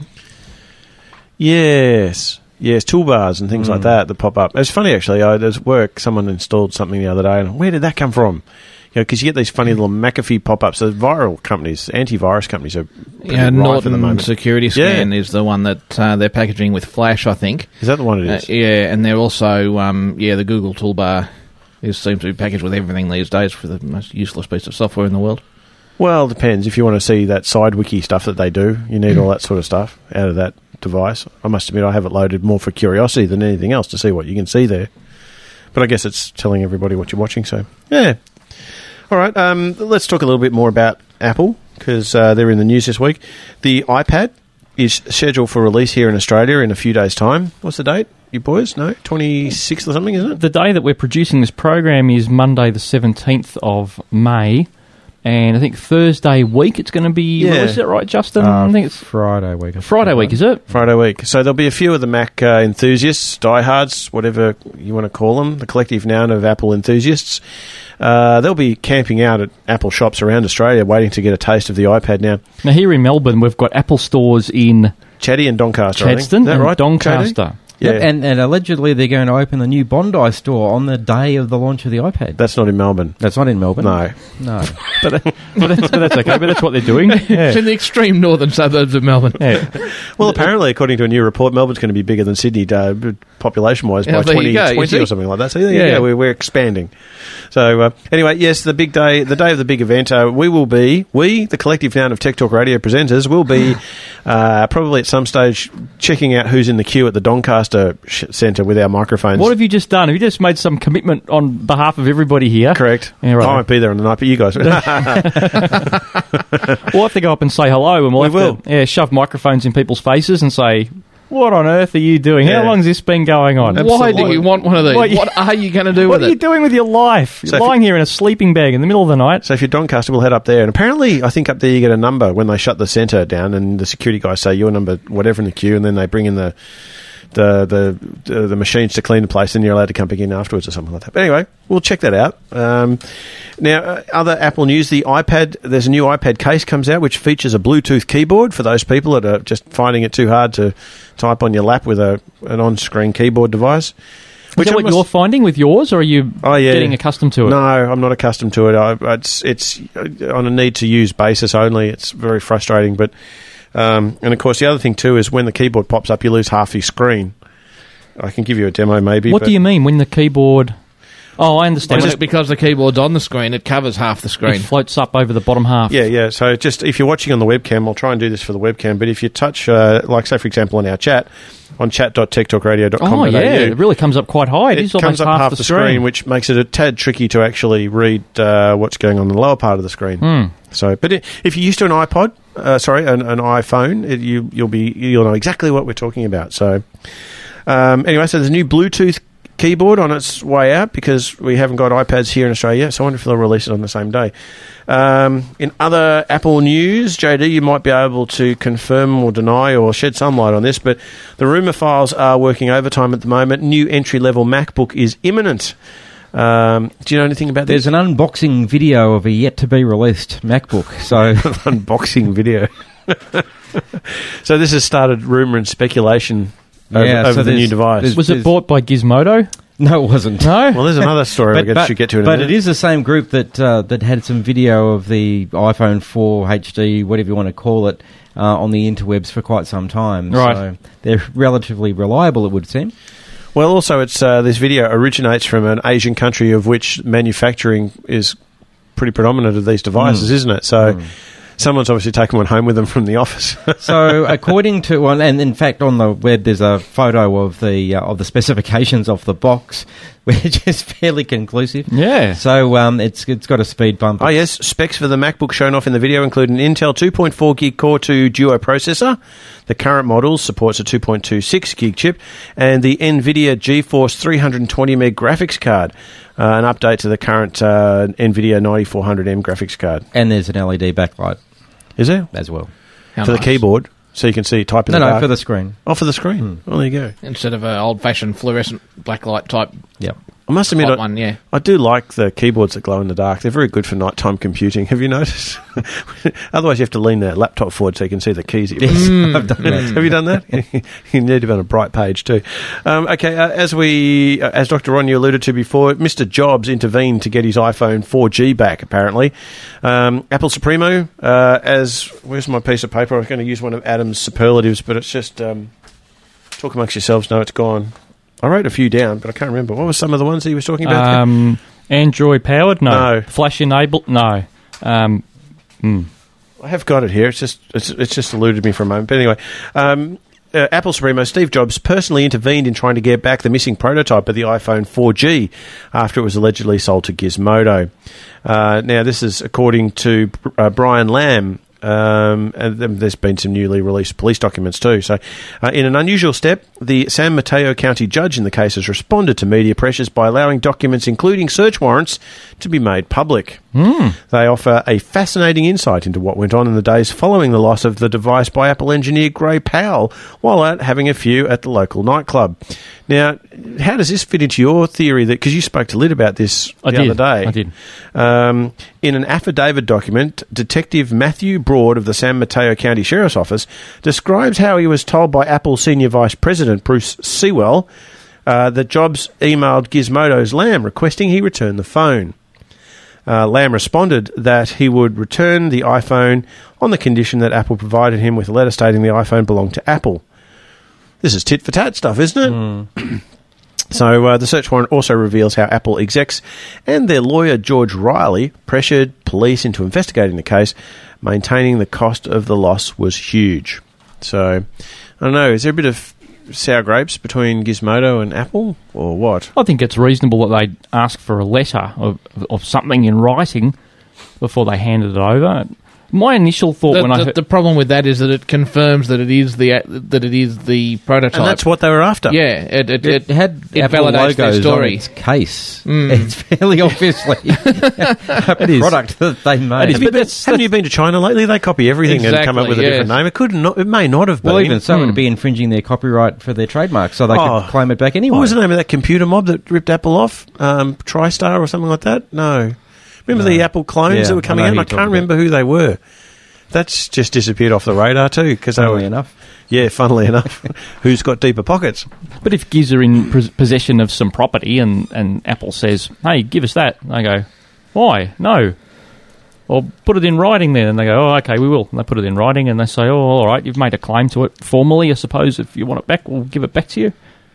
Yes. Yes, toolbars and things mm. like that that pop up. It's funny, actually. I, there's work, someone installed something the other day, and where did that come from? You know, because you get these funny little McAfee pop-ups. So viral companies, antivirus companies are pretty yeah, rife Norton at the moment. Security Scan yeah. is the one that uh, they're packaging with Flash, I think. Is that the one it is? Uh, yeah, and they're also, um, yeah, the Google toolbar is, seems to be packaged with everything these days for the most useless piece of software in the world. Well, it depends. If you want to see that side wiki stuff that they do, you need all that sort of stuff out of that device. I must admit I have it loaded more for curiosity than anything else to see what you can see there. But I guess it's telling everybody what you're watching, so yeah. All right, um, let's talk a little bit more about Apple. because uh, they're in the news this week. The iPad is scheduled for release here in Australia in a few days' time. What's the date, you boys? No? twenty-sixth or something, isn't it? The day that we're producing this program is Monday the seventeenth of May. And I think Thursday week it's going to be Yeah. released. Is that right, Justin? Uh, I think it's Friday week. Friday week, is it? Friday week. So there'll be a few of the Mac uh, enthusiasts, diehards, whatever you want to call them, the collective noun of Apple enthusiasts. Uh, they'll be camping out at Apple shops around Australia waiting to get a taste of the iPad now. Now, here in Melbourne, we've got Apple stores in Chatty and Doncaster, I think. Chadston Is that and right, Doncaster. Chatty? Yep, Yeah. and, and allegedly they're going to open the new Bondi store on the day of the launch of the iPad. That's not in Melbourne. That's not in Melbourne? No. No. but, but, that's, but that's okay, but that's what they're doing. Yeah. It's in the extreme northern suburbs of Melbourne. Yeah. Well, apparently, according to a new report, Melbourne's going to be bigger than Sydney uh, population-wise Yeah, by there you twenty go, you twenty see? or something like that. So there you Yeah. go, we're, we're expanding. So uh, anyway, yes, the big day, the day of the big event, uh, we will be, we, the collective noun of Tech Talk Radio presenters, will be uh, probably at some stage checking out who's in the queue at the Doncaster sh- Centre with our microphones. What have you just done? Have you just made some commitment on behalf of everybody here? Correct. Yeah, right. I won't be there on the night, but you guys. We'll have to go up and say hello, and we'll We have will. to yeah, shove microphones in people's faces and say, what on earth are you doing? Yeah. How long has this been going on? Why do you want one of these? What What, you- are you going to do What with are you it? doing with your life? So You're if lying here in a sleeping bag in the middle of the night. So if you're Doncaster, we'll head up there. And apparently, I think up there you get a number when they shut the centre down, and the security guys say your number, whatever in the queue, and then they bring in the the the the, the machines to clean the place, and you're allowed to come back in afterwards or something like that. But anyway, we'll check that out. Um, now, uh, other Apple news: the iPad. There's a new iPad case comes out, which features a Bluetooth keyboard for those people that are just finding it too hard to type on your lap with a an on-screen keyboard device. Is that I what must- you're finding with yours, or are you Oh, yeah. getting accustomed to it? No, I'm not accustomed to it. I, it's it's on a need to use basis only. It's very frustrating. But um, and of course the other thing too is when the keyboard pops up, you lose half your screen. I can give you a demo maybe. What but do you mean when the keyboard... Oh, I understand. Well, When just because the keyboard's on the screen, it covers half the it, screen. it floats up over the bottom half. Yeah, yeah. So just if you're watching on the webcam, I'll try and do this for the webcam. But if you touch, uh, like say for example, on our chat on chat dot tech talk radio dot com Oh, yeah. It really comes up quite high. It, it is comes almost up half, half the, the screen. screen, which makes it a tad tricky to actually read uh, what's going on in the lower part of the screen. Hmm. So, but it, if you're used to an iPod, uh, sorry, an, an iPhone, it, you you'll be you'll know exactly what we're talking about. So, um, anyway, so there's a new Bluetooth keyboard on its way out because we haven't got iPads here in Australia yet, so I wonder if they'll release it on the same day. Um, in other Apple news, J D, you might be able to confirm or deny or shed some light on this, but the rumour files are working overtime at the moment. New entry-level MacBook is imminent. Um, do you know anything about There's this? an unboxing video of a yet-to-be-released MacBook. So unboxing video. So this has started rumour and speculation over, Yeah, over so the there's- new device. there's- Was it bought by Gizmodo? No, it wasn't. No? Well, there's another story we should get to in a But minute. it is the same group that uh, that had some video of the iPhone four H D, whatever you want to call it, uh, on the interwebs for quite some time. Right. So they're relatively reliable, it would seem. Well, also, it's uh, this video originates from an Asian country of which manufacturing is pretty predominant of these devices, Mm. isn't it? So someone's obviously taken one home with them from the office. So, according to one, and in fact, on the web, there's a photo of the uh, of the specifications of the box, which is fairly conclusive. Yeah. So, um, it's it's got a speed bump. Oh, yes. Specs for the MacBook shown off in the video include an Intel two point four gig Core two Duo processor. The current model supports a two point two six gig chip, and the NVIDIA GeForce three twenty meg graphics card. Uh, an update to the current uh, NVIDIA ninety-four hundred M graphics card. And there's an L E D backlight. Is there? As well. How for the nice. keyboard, so you can see type in No, the no, dark. for the screen. Oh, for the screen. Hmm. Well, there you go. Instead of an old-fashioned fluorescent blacklight type. Yep. I must admit, hot I, one, yeah. I do like the keyboards that glow in the dark. They're very good for nighttime computing. Have you noticed? Otherwise, you have to lean the laptop forward so you can see the keys. That you're Yes, pressing. I've done that. Have you done that? You need to be on a bright page too. Um, okay, uh, as we, uh, as Doctor Ron, you alluded to before, Mister Jobs intervened to get his iPhone four G back. Apparently, um, Apple Supremo. Uh, as where's my piece of paper? I was going to use one of Adam's superlatives, but it's just um, talk amongst yourselves. No, it's gone. I wrote a few down, but I can't remember. What were some of the ones that he was talking about? Um, Android powered? No. No. Flash enabled? No. Um, mm. I have got it here. It's just it's, it's just eluded me for a moment. But anyway, um, uh, Apple Supremo Steve Jobs personally intervened in trying to get back the missing prototype of the iPhone four G after it was allegedly sold to Gizmodo. Uh, now, this is according to uh, Brian Lamb, Um, and then there's been some newly released police documents too. So, uh, in an unusual step, the San Mateo County judge in the case has responded to media pressures by allowing documents, including search warrants, to be made public. Mm. They offer a fascinating insight into what went on in the days following the loss of the device by Apple engineer Gray Powell while out having a few at the local nightclub. Now, how does this fit into your theory? That because you spoke to Lyd about this the I did. other day. I did. Um, in an affidavit document, Detective Matthew Broad of the San Mateo County Sheriff's Office describes how he was told by Apple Senior Vice President Bruce Sewell uh, that Jobs emailed Gizmodo's Lamb requesting he return the phone. Uh, Lamb responded that he would return the iPhone on the condition that Apple provided him with a letter stating the iPhone belonged to Apple. This is tit-for-tat stuff, isn't it? Mm. So uh, the search warrant also reveals how Apple execs and their lawyer George Riley pressured police into investigating the case, maintaining the cost of the loss was huge. So, I don't know, is there a bit of sour grapes between Gizmodo and Apple, or what? I think it's reasonable that they ask for a letter of, of something in writing before they handed it over. My initial thought the, when the, I heard... the problem with that is that it confirms that it is the that it is the prototype, And that's what they were after. Yeah, it it, It, it, had it Apple validates their logos story. on its case. Mm. It's fairly obviously a It is. product that they made. Have you been, haven't you been to China lately? They copy everything and come up Exactly, with a different yes. name. It could not. It may not have been. Well, even so, Hmm. it would be infringing their copyright for their trademark, so they Oh. could claim it back anyway. What was the name of that computer mob that ripped Apple off? Um, TriStar or something like that? No. Remember No. the Apple clones Yeah, that were I coming know out? who I you're can't talking remember who they were. That's just disappeared off the radar too. Cause they Funnily were, enough. Yeah, funnily enough. Who's got deeper pockets? But if Giz are in pos- possession of some property and, and Apple says, hey, give us that, and they go, why? No. Or put it in writing then. And they go, oh, okay, we will. And they put it in writing and they say, oh, all right, you've made a claim to it formally. I suppose if you want it back, we'll give it back to you.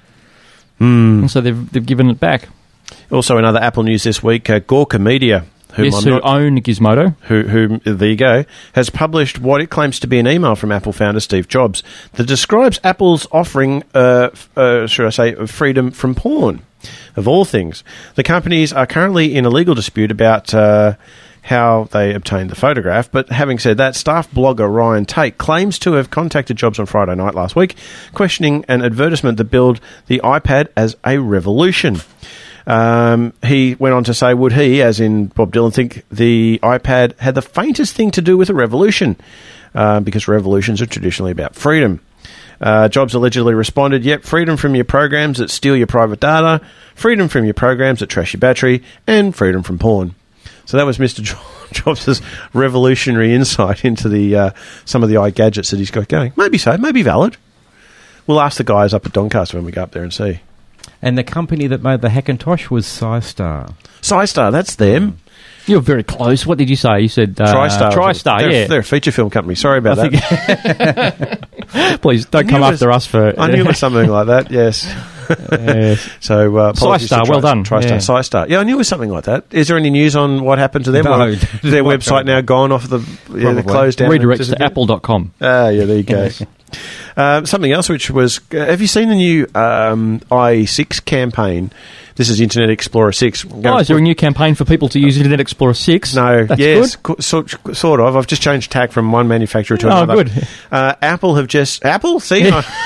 Mm. And so they've, they've given it back. Also, in other Apple news this week, uh, Gawker Media, whom yes, I'm who not, own Gizmodo. who, who, there you go, has published what it claims to be an email from Apple founder Steve Jobs that describes Apple's offering, uh, f- uh, should I say, of freedom from porn, of all things. The companies are currently in a legal dispute about uh, how they obtained the photograph, but having said that, staff blogger Ryan Tate claims to have contacted Jobs on Friday night last week, questioning an advertisement that billed the iPad as a revolution. Um, he went on to say, would he, as in Bob Dylan, think the iPad had the faintest thing to do with a revolution? Uh, because revolutions are traditionally about freedom. Uh, Jobs allegedly responded, yep, freedom from your programs that steal your private data, freedom from your programs that trash your battery, and freedom from porn. So that was Mister Jobs' revolutionary insight into the uh, some of the iGadgets that he's got going. Maybe so, maybe valid. We'll ask the guys up at Doncaster when we go up there and see. And the company that made the Hackintosh was SciStar. SciStar, that's them. You're very close. What did you say? You said... Uh, TriStar. TriStar, they're, yeah. They're a feature film company. Sorry about I that. Please, don't I come knew it after was- us for... I knew it was something like that, yes. Yes. So, uh, apologies to SciStar, Tri- well done. TriStar, Yeah. SciStar. Yeah, I knew it was something like that. Is there any news on what happened to them? No. Or their website now gone off the... Yeah, they're Probably. closed down. Redirects to apple dot com. Ah, yeah, there you go. Um, something else which was... Uh, have you seen the new um, i six campaign? This is Internet Explorer six. Oh, is there a new campaign for people to use Internet Explorer six? No, That's yes, good. co- sort, sort of. I've just changed tack from one manufacturer to Oh, another. good. Uh, Apple have just... Apple? See?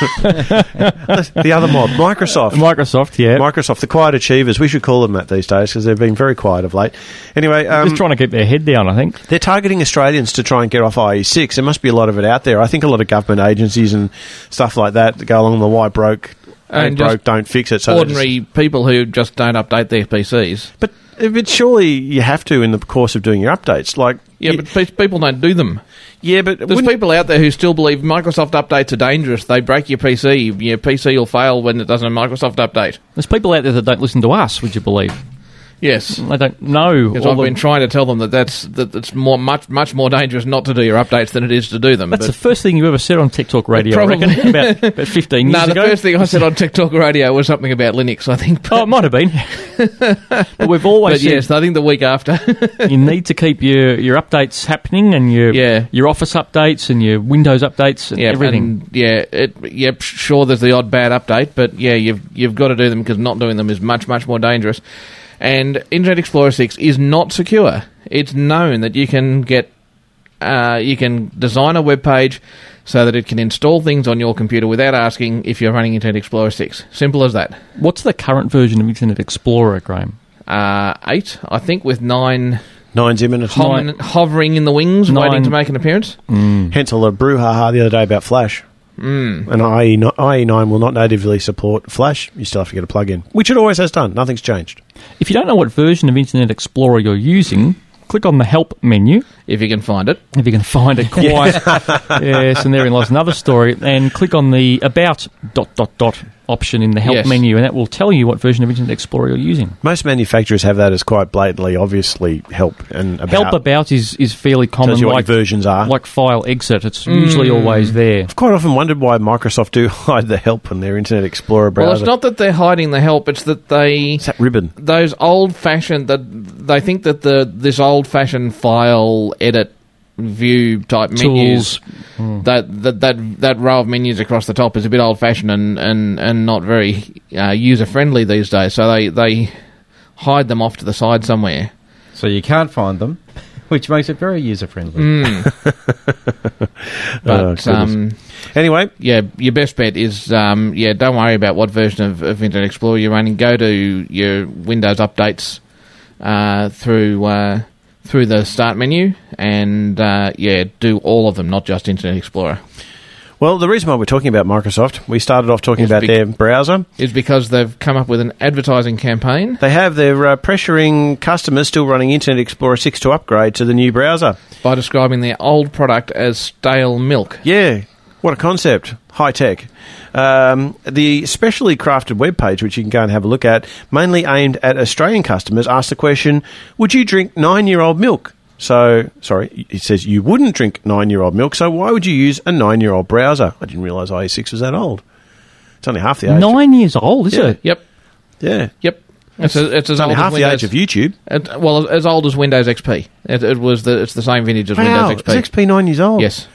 the other mob. Microsoft. Microsoft, yeah. Microsoft, the quiet achievers. We should call them that these days because they've been very quiet of late. Anyway... Um, Just trying to keep their head down, I think. They're targeting Australians to try and get off I E six. There must be a lot of it out there. I think a lot of government agencies and stuff like that that go along the why broke, And ain't just broke, don't fix it. So they ordinary people who just don't update their P Cs. But, but surely you have to in the course of doing your updates. Like, Yeah, you- but pe- people don't do them. yeah, but There's wouldn't- people out there who still believe Microsoft updates are dangerous. They break your P C. Your P C will fail when it doesn't have a Microsoft update. There's people out there that don't listen to us, would you believe? Yes. They don't know. Because all I've the- been trying to tell them that that's that it's more much much more dangerous not to do your updates than it is to do them. That's but the first thing you ever said on Tech Talk Radio, I Probably. reckon, about, about fifteen years no, the ago. first thing I said on TikTok Radio was something about Linux, I think. Oh, it might have been. But we've always But said yes, I think the week after. you need to keep your, your updates happening and your Yeah. your Office updates and your Windows updates and yeah, everything. and yeah, it, yep, sure, there's the odd bad update, but yeah, you've you've got to do them because not doing them is much much more dangerous. And Internet Explorer six is not secure. It's known that you can get uh, you can design a web page so that it can install things on your computer without asking if you're running Internet Explorer six. Simple as that. What's the current version of Internet Explorer, Graham? Uh, eight, I think, with nine... Nine's imminent. Hover- hovering in the wings, Nine. waiting to make an appearance. Mm. Hence all the brouhaha the other day about Flash. Mm. And I E nine will not natively support Flash. You still have to get a plug-in, which it always has done. Nothing's changed. If you don't know what version of Internet Explorer you're using, click on the Help menu. If you can find it. If you can find it quite. Yes, and therein lies another story. And click on the About dot dot dot option in the Help Yes. menu, and that will tell you what version of Internet Explorer you're using. Most manufacturers have that as quite blatantly, obviously, Help and About. Help About is, is fairly common. Tells you what like your versions are. Like File Exit. It's Mm. usually always there. I've quite often wondered why Microsoft do hide the Help in their Internet Explorer browser. Well, it's not that they're hiding the help, it's that they... It's that ribbon. Those old-fashioned... That they think that the this old-fashioned file edit view type menus, Mm. that, that that that row of menus across the top is a bit old-fashioned and, and, and not very uh, user-friendly these days, so they, they hide them off to the side somewhere. So you can't find them, which makes it very user-friendly. Mm. But, Oh, um, anyway, yeah, your best bet is, um, yeah, don't worry about what version of, of Internet Explorer you're running. Go to your Windows updates uh, through uh, through the Start menu, and uh, yeah, do all of them, not just Internet Explorer. Well, the reason why we're talking about Microsoft, we started off talking Is about bec- their browser. Is because they've come up with an advertising campaign. They have. They're uh, pressuring customers still running Internet Explorer six to upgrade to the new browser. By describing their old product as stale milk. Yeah, what a concept. High tech. Um, the specially crafted webpage, which you can go and have a look at, mainly aimed at Australian customers, asks the question, would you drink nine-year-old milk? So, sorry, it says you wouldn't drink nine-year-old milk, so why would you use a nine-year-old browser? I didn't realise I E six was that old. It's only half the age. Nine years old, is Yeah. it? Yep. Yeah. Yep. It's, a, it's as It's only old half as the Windows, age of YouTube. It, well, as old as Windows X P. It, it was the, it's the same vintage as Wow, Windows X P. is X P nine years old? Yes.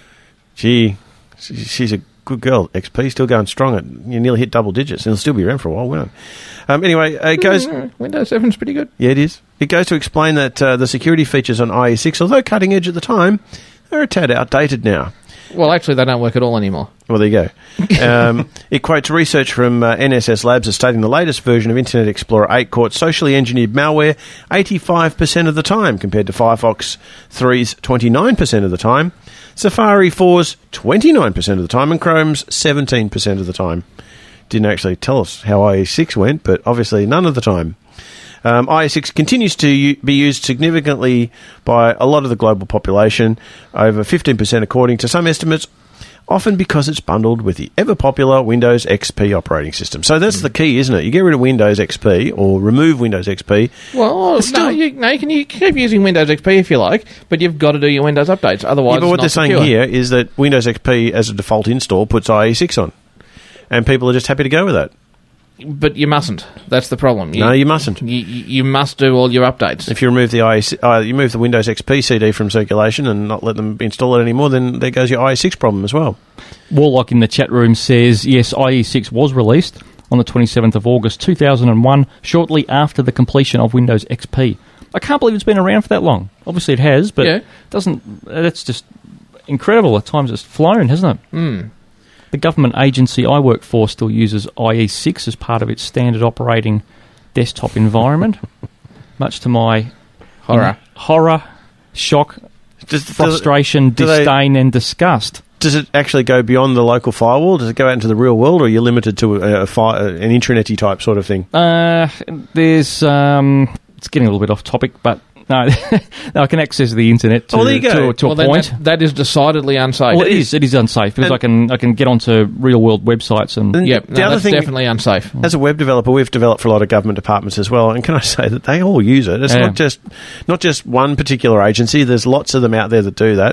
Gee, she- she's a good girl. X P still going strong. At, you nearly hit double digits. It'll still be around for a while, won't it? Um, anyway, uh, it goes... Mm, Windows seven's pretty good. Yeah, it is. It goes to explain that uh, the security features on I E six, although cutting edge at the time, they're a tad outdated now. Well, actually, they don't work at all anymore. Well, there you go. Um, it quotes research from uh, N S S Labs as stating the latest version of Internet Explorer eight caught socially engineered malware eighty-five percent of the time, compared to Firefox three's twenty-nine percent of the time, Safari four's twenty-nine percent of the time, and Chrome's seventeen percent of the time. Didn't actually tell us how I E six went, but obviously none of the time. Um, I E six continues to u- be used significantly by a lot of the global population, over fifteen percent according to some estimates, often because it's bundled with the ever-popular Windows X P operating system. So that's the key, isn't it? You get rid of Windows X P or remove Windows X P. Well, no, still- you, no, you can you keep using Windows X P if you like, but you've got to do your Windows updates. Otherwise, Yeah, but it's what not they're saying secure. here is that Windows X P as a default install puts I E six on. And people are just happy to go with that. But you mustn't. That's the problem. No, you mustn't. You, you must do all your updates. If you remove the I E six, uh, you move the Windows X P C D from circulation and not let them install it anymore, then there goes your I E six problem as well. Warlock in the chat room says, yes, I E six was released on the twenty-seventh of August two thousand one, shortly after the completion of Windows X P. I can't believe it's been around for that long. Obviously it has, but Yeah. it doesn't. That's just incredible. At times it's flown, hasn't it? Mm. The government agency I work for still uses I E six as part of its standard operating desktop environment, much to my Horror. mm, horror, shock, Does- frustration, do they- disdain, and disgust. Does it actually go beyond the local firewall? Does it go out into the real world, or are you limited to a, a fi- an intranet-y type sort of thing? Uh, there's um, it's getting a little bit off topic, but no, no I can access the internet to, Oh, there you go. to, to well, a then point. That, that is decidedly unsafe. Well, it is. It is unsafe because And- I can I can get onto real world websites and And Yep, the no, other that's thing- definitely unsafe. As a web developer, we've developed for a lot of government departments as well, and can I say that they all use it? It's Yeah. not just not just one particular agency. There's lots of them out there that do that.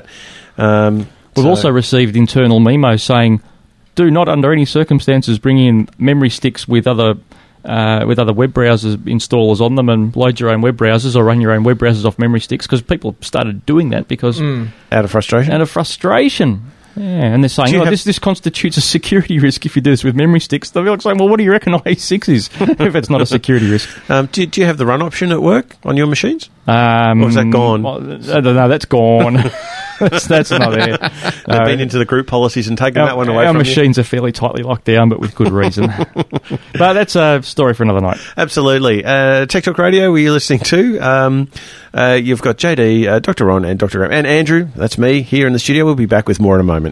Um, We've so- also received internal memos saying, do not under any circumstances bring in memory sticks with other uh, with other web browsers installers on them and load your own web browsers or run your own web browsers off memory sticks, because people started doing that because Mm. out of frustration. out of frustration. Yeah, and they're saying, Do you oh, have- this this constitutes a security risk if you do this with memory sticks. They're like saying, well, what do you reckon I E six is if it's not a security risk? Um, do, do you have the run option at work on your machines? Um, Or is that gone? well, I don't know, that's gone. that's, that's not it. They've No. been into the group policies and taken Our, that one away our from machines are fairly tightly locked down, but with good reason. But that's a story for another night. you. Absolutely. Uh, Tech Talk Radio, were you listening to? Um, uh, you've got J D, uh, Doctor Ron and Doctor Graham, and Andrew, that's me, here in the studio. We'll be back with more in a moment.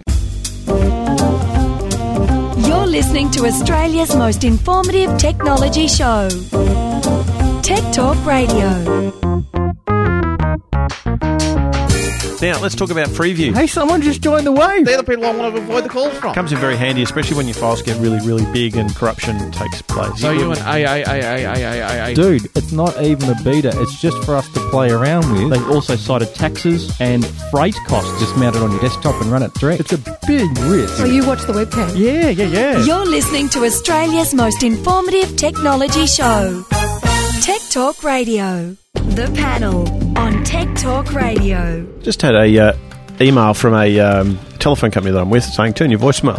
You're listening to Australia's most informative technology show. Tech Talk Radio. Now, let's talk about Freeview. Hey, someone just joined the wave. They're the people I want to avoid the calls from. Comes in very handy, especially when your files get really, really big and corruption takes place. So you and A A A A A A A. Dude, it's not even a beta. It's just for us to play around with. They've also cited taxes and freight costs. Just mount it on your desktop and run it direct. It's a big risk. So you watch the webcam? Yeah, yeah, yeah. You're listening to Australia's most informative technology show. Tech Talk Radio. The panel on Tech Talk Radio. Just had a uh, email from a um, telephone company that I'm with saying, turn your voicemail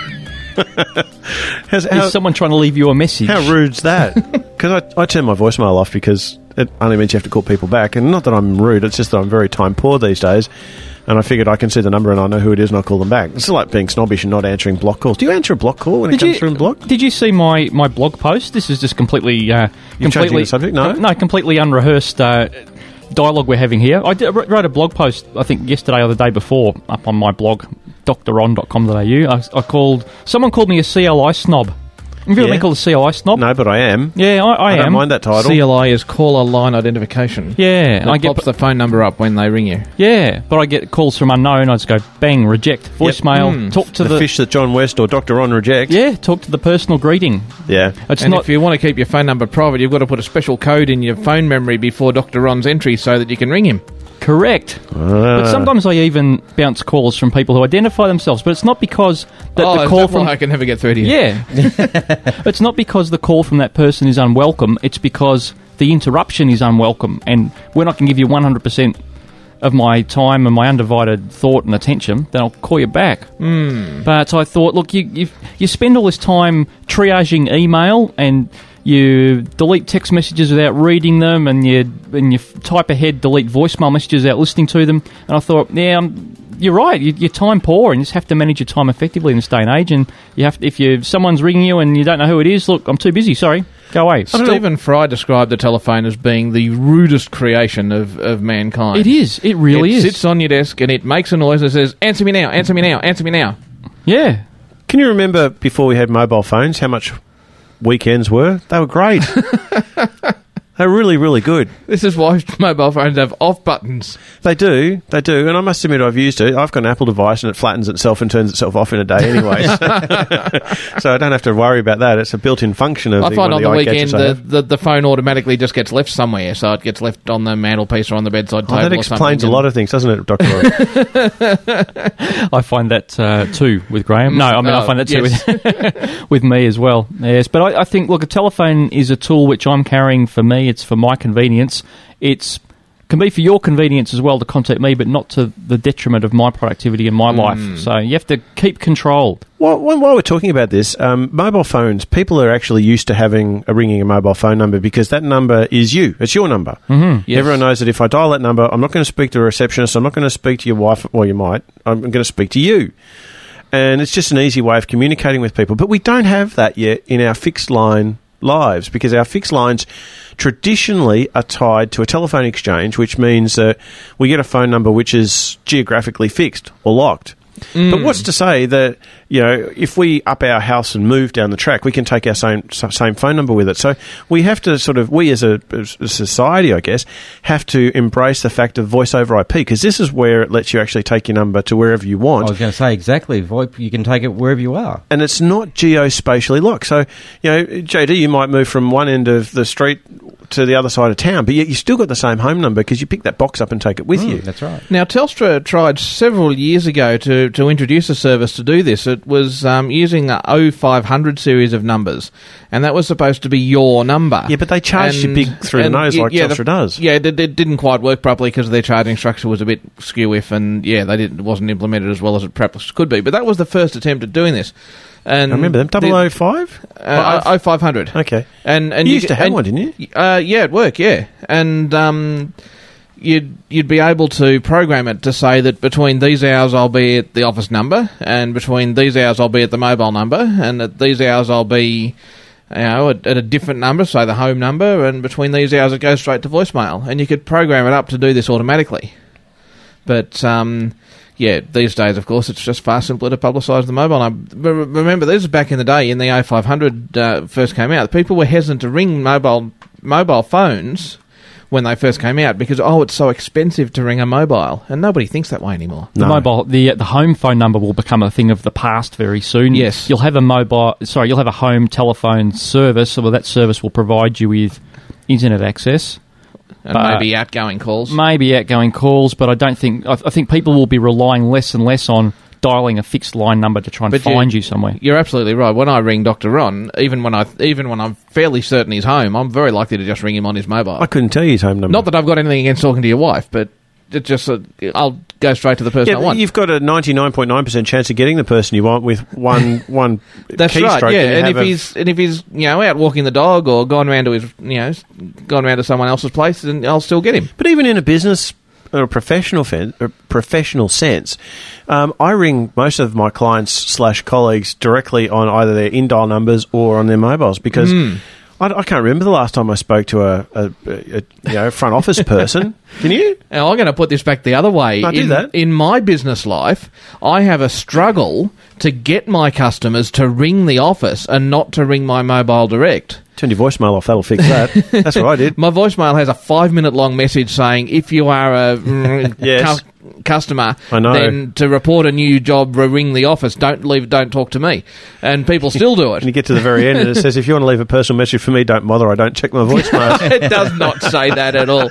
on. How's, how, Is someone trying to leave you a message? How rude's that? Because I, I turn my voicemail off because it only means you have to call people back. And not that I'm rude, it's just that I'm very time poor these days. And I figured I can see the number and I know who it is and I'll call them back. It's like being snobbish and not answering block calls. Do you answer a block call when Did it comes you, through in block? Did you see my, my blog post? This is just completely... Uh, You're changing completely the subject? No? No, completely unrehearsed uh, dialogue we're having here. I did, I wrote a blog post, I think, yesterday or the day before, up on my blog, d r ron dot com dot a u. I, I called... Someone called me a C L I snob. Have you ever Yeah. been called a C L I snob? No, but I am. Yeah, I, I, I am. don't mind that title. C L I is caller line identification. Yeah, and I it get pops the phone number up when they ring you. Yeah, but I get calls from unknown. I just go bang, reject, voicemail, Mm. talk to the, the, fish that John West or Doctor Ron reject. Yeah, talk to the personal greeting. Yeah, it's and not. if you want to keep your phone number private, you've got to put a special code in your phone memory before Doctor Ron's entry so that you can ring him. Correct. Ah. But sometimes I even bounce calls from people who identify themselves, but it's not because that oh, the call that's from why I can never get through to you. Yeah. It's not because the call from that person is unwelcome, it's because the interruption is unwelcome. And when I can give you one hundred percent of my time and my undivided thought and attention, then I'll call you back. Mm. But I thought, look, you you you spend all this time triaging email and you delete text messages without reading them, and you and you type ahead, delete voicemail messages without listening to them. And I thought, yeah, um, you're right. You, you're time poor, and you just have to manage your time effectively in this day and age. And you have to, if you someone's ringing you and you don't know who it is, look, I'm too busy. Sorry, go away. Stephen Fry described the telephone as being the rudest creation of, of mankind. It is. It really it is. It sits on your desk and it makes a noise that says, "Answer me now, answer me now, answer me now." Yeah. Can you remember before we had mobile phones how much weekends were? They were great. They're really, really good. This is why mobile phones have off buttons. They do, they do, and I must admit I've used it. I've got an Apple device and it flattens itself and turns itself off in a day anyway. So I don't have to worry about that. It's a built-in function of I the, find one on of the the weekend iGadgets I the, have. the, the phone automatically just gets left somewhere, so it gets left on the mantelpiece or on the bedside Oh, table that or explains a something. lot of things, doesn't it, Doctor I find that uh, too with Graham. No, I mean Oh, I find that too yes. with, with me as well. Yes, but I, I think look, a telephone is a tool which I'm carrying for me. It's for my convenience. It's can be for your convenience as well to contact me, but not to the detriment of my productivity and my Mm. life. So you have to keep control. While, while we're talking about this, um, mobile phones, people are actually used to having a ringing a mobile phone number because that number is you. It's your number. Mm-hmm. Yes. Everyone knows that if I dial that number, I'm not going to speak to a receptionist, I'm not going to speak to your wife, well, you might. I'm going to speak to you. And it's just an easy way of communicating with people. But we don't have that yet in our fixed line lives because our fixed lines traditionally are tied to a telephone exchange, which means that we get a phone number which is geographically fixed or locked. Mm. But what's to say that, you know, if we up our house and move down the track, we can take our same same phone number with it. So we have to sort of, we as a, as a society, I guess, have to embrace the fact of voice over I P because this is where it lets you actually take your number to wherever you want. I was going to say exactly. VoIP, you can take it wherever you are. And it's not geospatially locked. So, you know, J D, you might move from one end of the street to the other side of town, but yet you still got the same home number because you pick that box up and take it with Mm, you. That's right. Now, Telstra tried several years ago to, to introduce a service to do this. It was um, using a oh five hundred series of numbers, and that was supposed to be your number. Yeah, but they charged you big through the nose like yeah, Telstra the, does. Yeah, it, it didn't quite work properly because their charging structure was a bit skew-if, and yeah, they didn't, it wasn't implemented as well as it perhaps could be. But that was the first attempt at doing this. And I remember them. double oh five? Uh, oh five hundred. Okay. And, and you you used g- to have and- one, didn't you? Uh, yeah, at work, yeah. And um, you'd you'd be able to program it to say that between these hours I'll be at the office number, and between these hours I'll be at the mobile number, and at these hours I'll be, you know, at, at a different number, say the home number, and between these hours it goes straight to voicemail, and you could program it up to do this automatically. But um, yeah, these days, of course, it's just far simpler to publicise the mobile number. Remember, this is back in the day, in the oh five hundred uh, first came out. People were hesitant to ring mobile mobile phones when they first came out because, oh, it's so expensive to ring a mobile, and nobody thinks that way anymore. The No. mobile, the the home phone number will become a thing of the past very soon. Yes. You'll have a mobile, sorry, you'll have a home telephone service, so that service will provide you with internet access. And But- maybe outgoing calls. Maybe outgoing calls, but I don't think, I, I think people will be relying less and less on dialing a fixed line number to try and But you- find you somewhere. You're absolutely right. When I ring Doctor Ron, even when I even when I'm fairly certain he's home, I'm very likely to just ring him on his mobile. I couldn't tell you his home number. Not that I've got anything against talking to your wife, but it just uh, I'll go straight to the person Yeah, I want. you've got a ninety-nine point nine percent chance of getting the person you want with one one That's keystroke. right. Yeah, and you and have if a- he's and if he's you know out walking the dog or gone round to his you know gone round to someone else's place, then I'll still get him. But even in a business or a professional fen- a professional sense, um, I ring most of my clients slash colleagues directly on either their in-dial numbers or on their mobiles because Mm. I, I can't remember the last time I spoke to a, a, a you know front office person. Can you? Now, I'm going to put this back the other way. I do in, that. in my business life, I have a struggle to get my customers to ring the office and not to ring my mobile direct. Turn your voicemail off. That'll fix that. That's what I did. My voicemail has a five-minute long message saying, if you are a mm, Yes. cu- customer, I know. then to report a new job, ring the office. Don't leave. Don't talk to me. And people still do it. And you get to the very end and it says, if you want to leave a personal message for me, don't bother. I don't check my voicemail. It does not say that at all.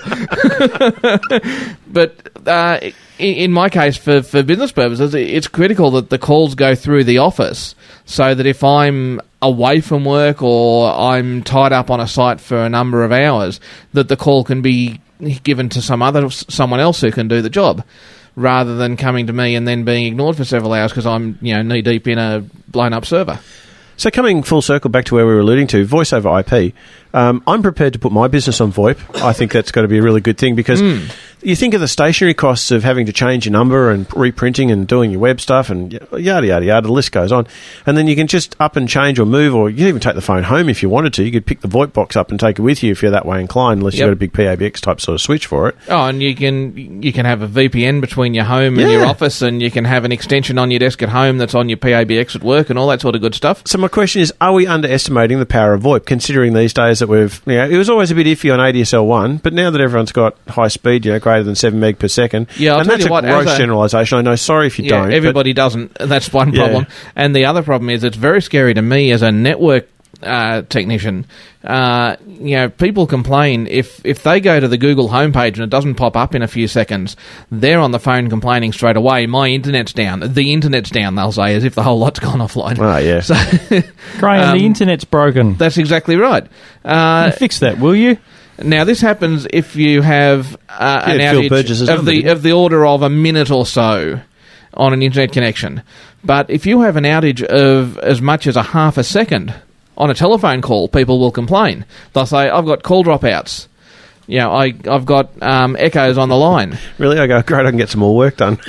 But uh, in, in my case, for, for business purposes, it's critical that the calls go through the office so that if I'm away from work or I'm tied up on a site for a number of hours, that the call can be given to some other someone else who can do the job, rather than coming to me and then being ignored for several hours because I'm you know knee deep in a blown up server. So coming full circle back to where we were alluding to, voice over I P, um, I'm prepared to put my business on VoIP. I think that's got to be a really good thing because Mm. you think of the stationary costs of having to change your number and reprinting and doing your web stuff and yada, yada, yada, the list goes on. And then you can just up and change or move, or you can even take the phone home if you wanted to. You could pick the VoIP box up and take it with you if you're that way inclined, unless Yep. you've got a big P A B X type sort of switch for it. Oh, and you can you can have a V P N between your home and Yeah. your office, and you can have an extension on your desk at home that's on your P A B X at work, and all that sort of good stuff. So my question is, are we underestimating the power of VoIP, considering these days that we've, you know, it was always a bit iffy on A D S L one, but now that everyone's got high speed, you know, greater than seven meg per second, Yeah, I'll and tell that's you a what, as gross a- generalisation. I know, sorry if you Yeah, don't. everybody doesn't. That's one Yeah. problem. And the other problem is it's very scary to me as a network uh, technician. Uh, you know, people complain if, if they go to the Google homepage and it doesn't pop up in a few seconds, they're on the phone complaining straight away, my internet's down. The internet's down, they'll say, as if the whole lot's gone offline. Oh, yeah. So, Graham, um, the internet's broken. That's exactly right. Uh, Fix that, will you? Now, this happens if you have uh, an Yeah, Phil outage Burgess's of number, the didn't of the order of a minute or so on an internet connection. But if you have an outage of as much as a half a second on a telephone call, people will complain. They'll say, "I've got call dropouts. You know, I I've got um, echoes on the line." Really? I go, great, I can get some more work done.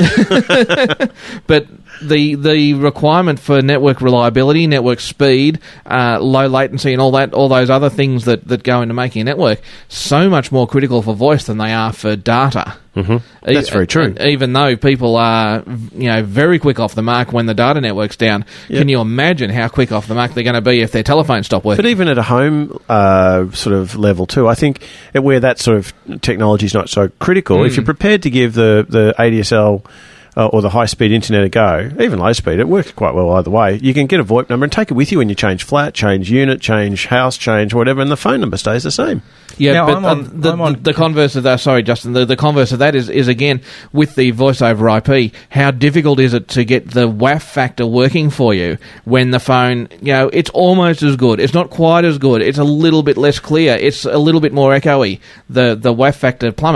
But the the requirement for network reliability, network speed, uh, low latency, and all that, all those other things that, that go into making a network, so much more critical for voice than they are for data. Mm-hmm. That's very true. Even though people are, you know, very quick off the mark when the data network's down, Yep. can you imagine how quick off the mark they're going to be if their telephones stop working? But even at a home uh, sort of level too, I think where that sort of technology is not so critical, Mm. if you're prepared to give the, the A D S L uh, or the high-speed internet a go, even low-speed, it works quite well either way. You can get a VoIP number and take it with you when you change flat, change unit, change house, change whatever, and the phone number stays the same. Yeah, Now, but I'm uh, on- the, I'm on- the, the converse of that, sorry, Justin, the, the converse of that is, is, again, with the voice over I P, how difficult is it to get the W A F factor working for you when the phone, you know, it's almost as good. It's not quite as good. It's a little bit less clear. It's a little bit more echoey. The, the W A F factor plummets.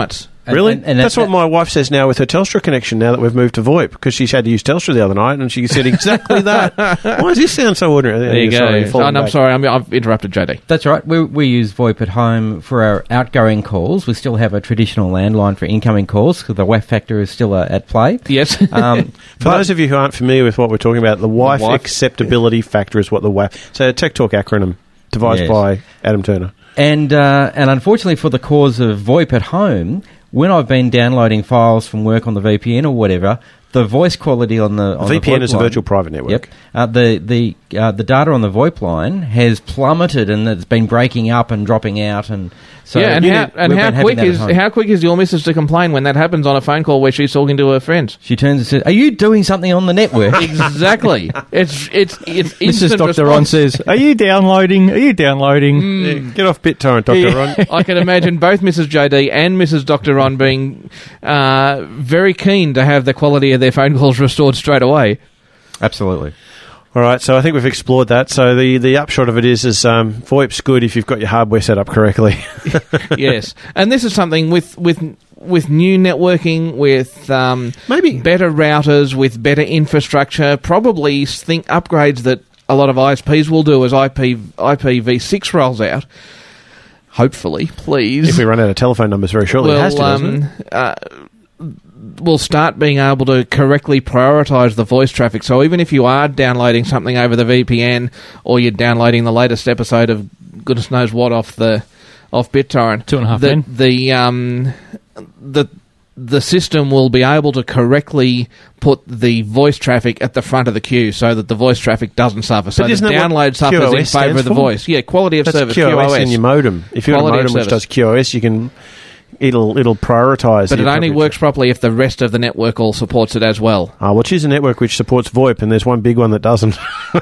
Really? And, and that's that, what my wife says now with her Telstra connection now that we've moved to VoIP, because she's had to use Telstra the other night, and she said exactly that. Why does this sound so ordinary? There you sorry, go. Oh, no, I'm sorry, I'm, I've interrupted J D. That's right. We, we use VoIP at home for our outgoing calls. We still have a traditional landline for incoming calls because the W A F factor is still uh, at play. Yes. Um, for those of you who aren't familiar with what we're talking about, the W A F acceptability factor is what the W A F... So a Tech Talk acronym devised Yes. by Adam Turner. And uh, and unfortunately for the cause of VoIP at home, when I've been downloading files from work on the V P N or whatever, the voice quality on the on V P N the is a line, virtual private network. Yep. Uh, the the uh, the data on the VoIP line has plummeted, and it's been breaking up and dropping out, and so yeah, and how, need, and how quick is home. how quick is your missus to complain when that happens on a phone call where she's talking to her friends? She turns and says, "Are you doing something on the network?" Exactly. It's it's it's Missus instant Doctor Ron response. says, "Are you downloading? Are you downloading?" Mm. Yeah, get off BitTorrent, Doctor Yeah. Ron. I can imagine both Missus J D and Missus Doctor Ron being uh, very keen to have the quality of their phone calls restored straight away. Absolutely. All right, so I think we've explored that. So the, the upshot of it is, is um, VoIP's good if you've got your hardware set up correctly. Yes, and this is something with with with new networking, with um, maybe better routers, with better infrastructure, probably think upgrades that a lot of I S Ps will do as I P I P v six rolls out. Hopefully, please. If we run out of telephone numbers very shortly, well, it has to, doesn't um, it? Uh, we'll start being able to correctly prioritise the voice traffic. So even if you are downloading something over the V P N, or you're downloading the latest episode of goodness knows what off the off BitTorrent, two and a half the men. the um the the system will be able to correctly put the voice traffic at the front of the queue so that the voice traffic doesn't suffer. So the isn't that what download suffers Q O S in favour of the stands for? voice. Yeah, quality of That's service. Q O S Q O S in your modem. If you've got a Quality of modem which service. does Q O S, you can it'll it'll prioritise. But the it only appropriate- works properly if the rest of the network all supports it as well. Ah, well, choose a network which supports VoIP, and there's one big one that doesn't,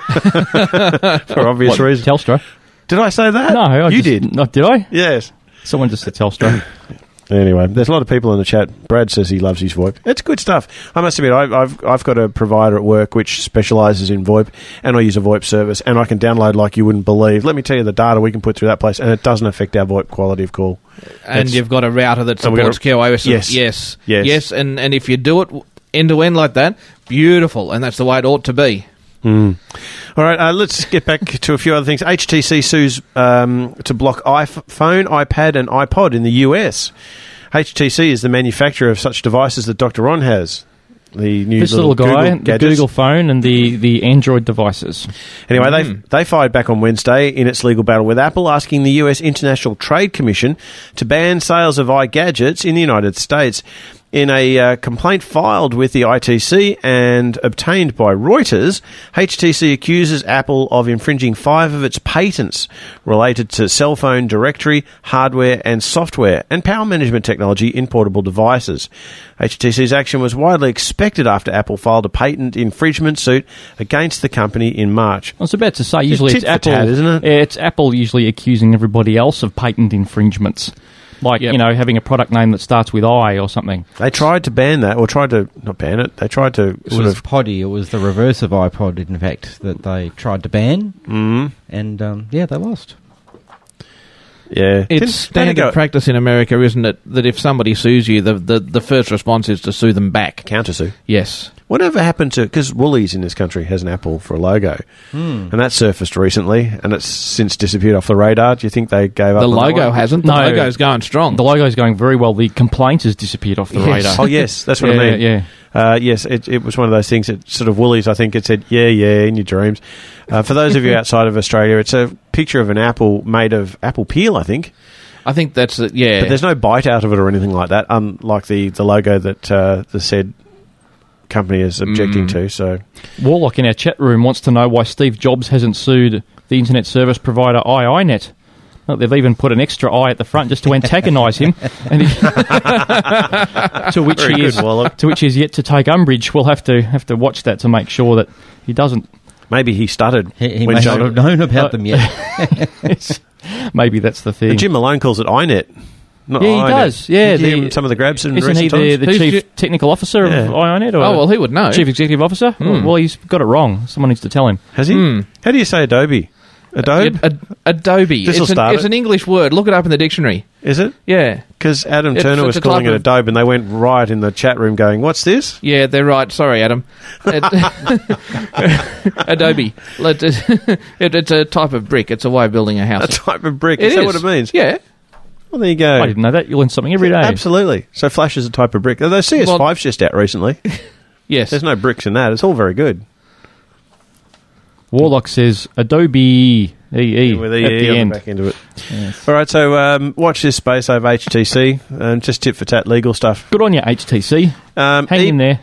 for obvious What, reasons. Telstra? Did I say that? No, I you just, did. Not did I? Yes. Someone just said Telstra. Anyway, there's a lot of people in the chat. Brad says he loves his VoIP. It's good stuff. I must admit, I, I've I've got a provider at work which specialises in VoIP, and I use a VoIP service, and I can download like you wouldn't believe. Let me tell you the data we can put through that place, and it doesn't affect our VoIP quality of call. And It's- you've got a router that And we've got supports a- Q O S. Yes. Yes. Yes. Yes. And, and if you do it end to end like that, beautiful. And that's the way it ought to be. Mm. All right, uh, let's get back to a few other things. H T C sues um, to block iPhone, iPad, and iPod in the U S. H T C is the manufacturer of such devices that Doctor Ron has. The new This little, Google guy, the gadgets. Google phone, and the, the Android devices. Anyway, Mm. they they fired back on Wednesday in its legal battle with Apple, asking the U S International Trade Commission to ban sales of iGadgets in the United States. In a uh, complaint filed with the I T C and obtained by Reuters, H T C accuses Apple of infringing five of its patents related to cell phone directory, hardware and software, and power management technology in portable devices. H T C's action was widely expected after Apple filed a patent infringement suit against the company in March. I was about to say, usually It's it's, tit for Apple, tat, isn't it? Yeah, it's Apple usually accusing everybody else of patent infringements. Like, Yep. you know, having a product name that starts with I or something. They tried to ban that, or tried to, not ban it, they tried to It sort was of... Poddy. It was the reverse of iPod, in fact, that they tried to ban. Mm, And, um, yeah, they lost. yeah. It's Didn't- standard didn't go- practice in America, isn't it, that if somebody sues you, the, the, the first response is to sue them back. Counter-sue. Yes. Whatever happened to... Because Woolies in this country has an apple for a logo. Hmm. And that surfaced recently, and it's since disappeared off the radar. Do you think they gave up The on that logo one? hasn't. The No. logo's going strong. The logo's going very well. The complaint has disappeared off the Yes. radar. Oh, yes, that's what yeah, I mean. Yeah, Uh, yes, it, it was one of those things that sort of Woolies, I think it said, yeah, yeah, in your dreams. Uh, for those of you outside of Australia, it's a picture of an apple made of apple peel, I think. I think that's it, yeah. But there's no bite out of it or anything like that, unlike the, the logo that uh, the said company is objecting Mm. to. So Warlock in our chat room wants to know why Steve Jobs hasn't sued the internet service provider iiNet. Look, they've even put an extra I at the front just to antagonise him, and he to which Very he good, is Warlock. to which he is yet to take umbrage. We'll have to have to watch that to make sure that he doesn't. maybe he stuttered. He, he when may Joe- not have known about Uh, them yet. Maybe that's the thing. And Jim Malone calls it iNet. Not Yeah, he iNet. does. Yeah, Did you hear the- some of the grabs in Isn't he recent the, times? the Who's chief you- technical officer Yeah. of iiNet? Or Oh, well, he would know. Chief executive officer? Hmm. Well, he's got it wrong. Someone needs to tell him. Has he? Hmm. How do you say Adobe? Adobe? Ad- Adobe. This'll It's an, start it's it. an English word. Look it up in the dictionary. Is it? Yeah. Because Adam It's- Turner it's was a calling type it of- Adobe, and they went riot in the chat room going, what's this? Yeah, they're right. Sorry, Adam. Adobe. Let- it- It's a type of brick. It's a way of building a house. A type of brick. It Is that is. what it means? Yeah. Well, there you go. I didn't know that. You learn something every day. Absolutely. So Flash is a type of brick. The C S five's Well- just out recently. Yes. There's no bricks in that. It's all very good. Warlock says Adobe E E With at E E the on end. the back end of it. All right, so um, watch this space over H T C. Um, just tit for tat legal stuff. Good on you, H T C. Um, Hang in there.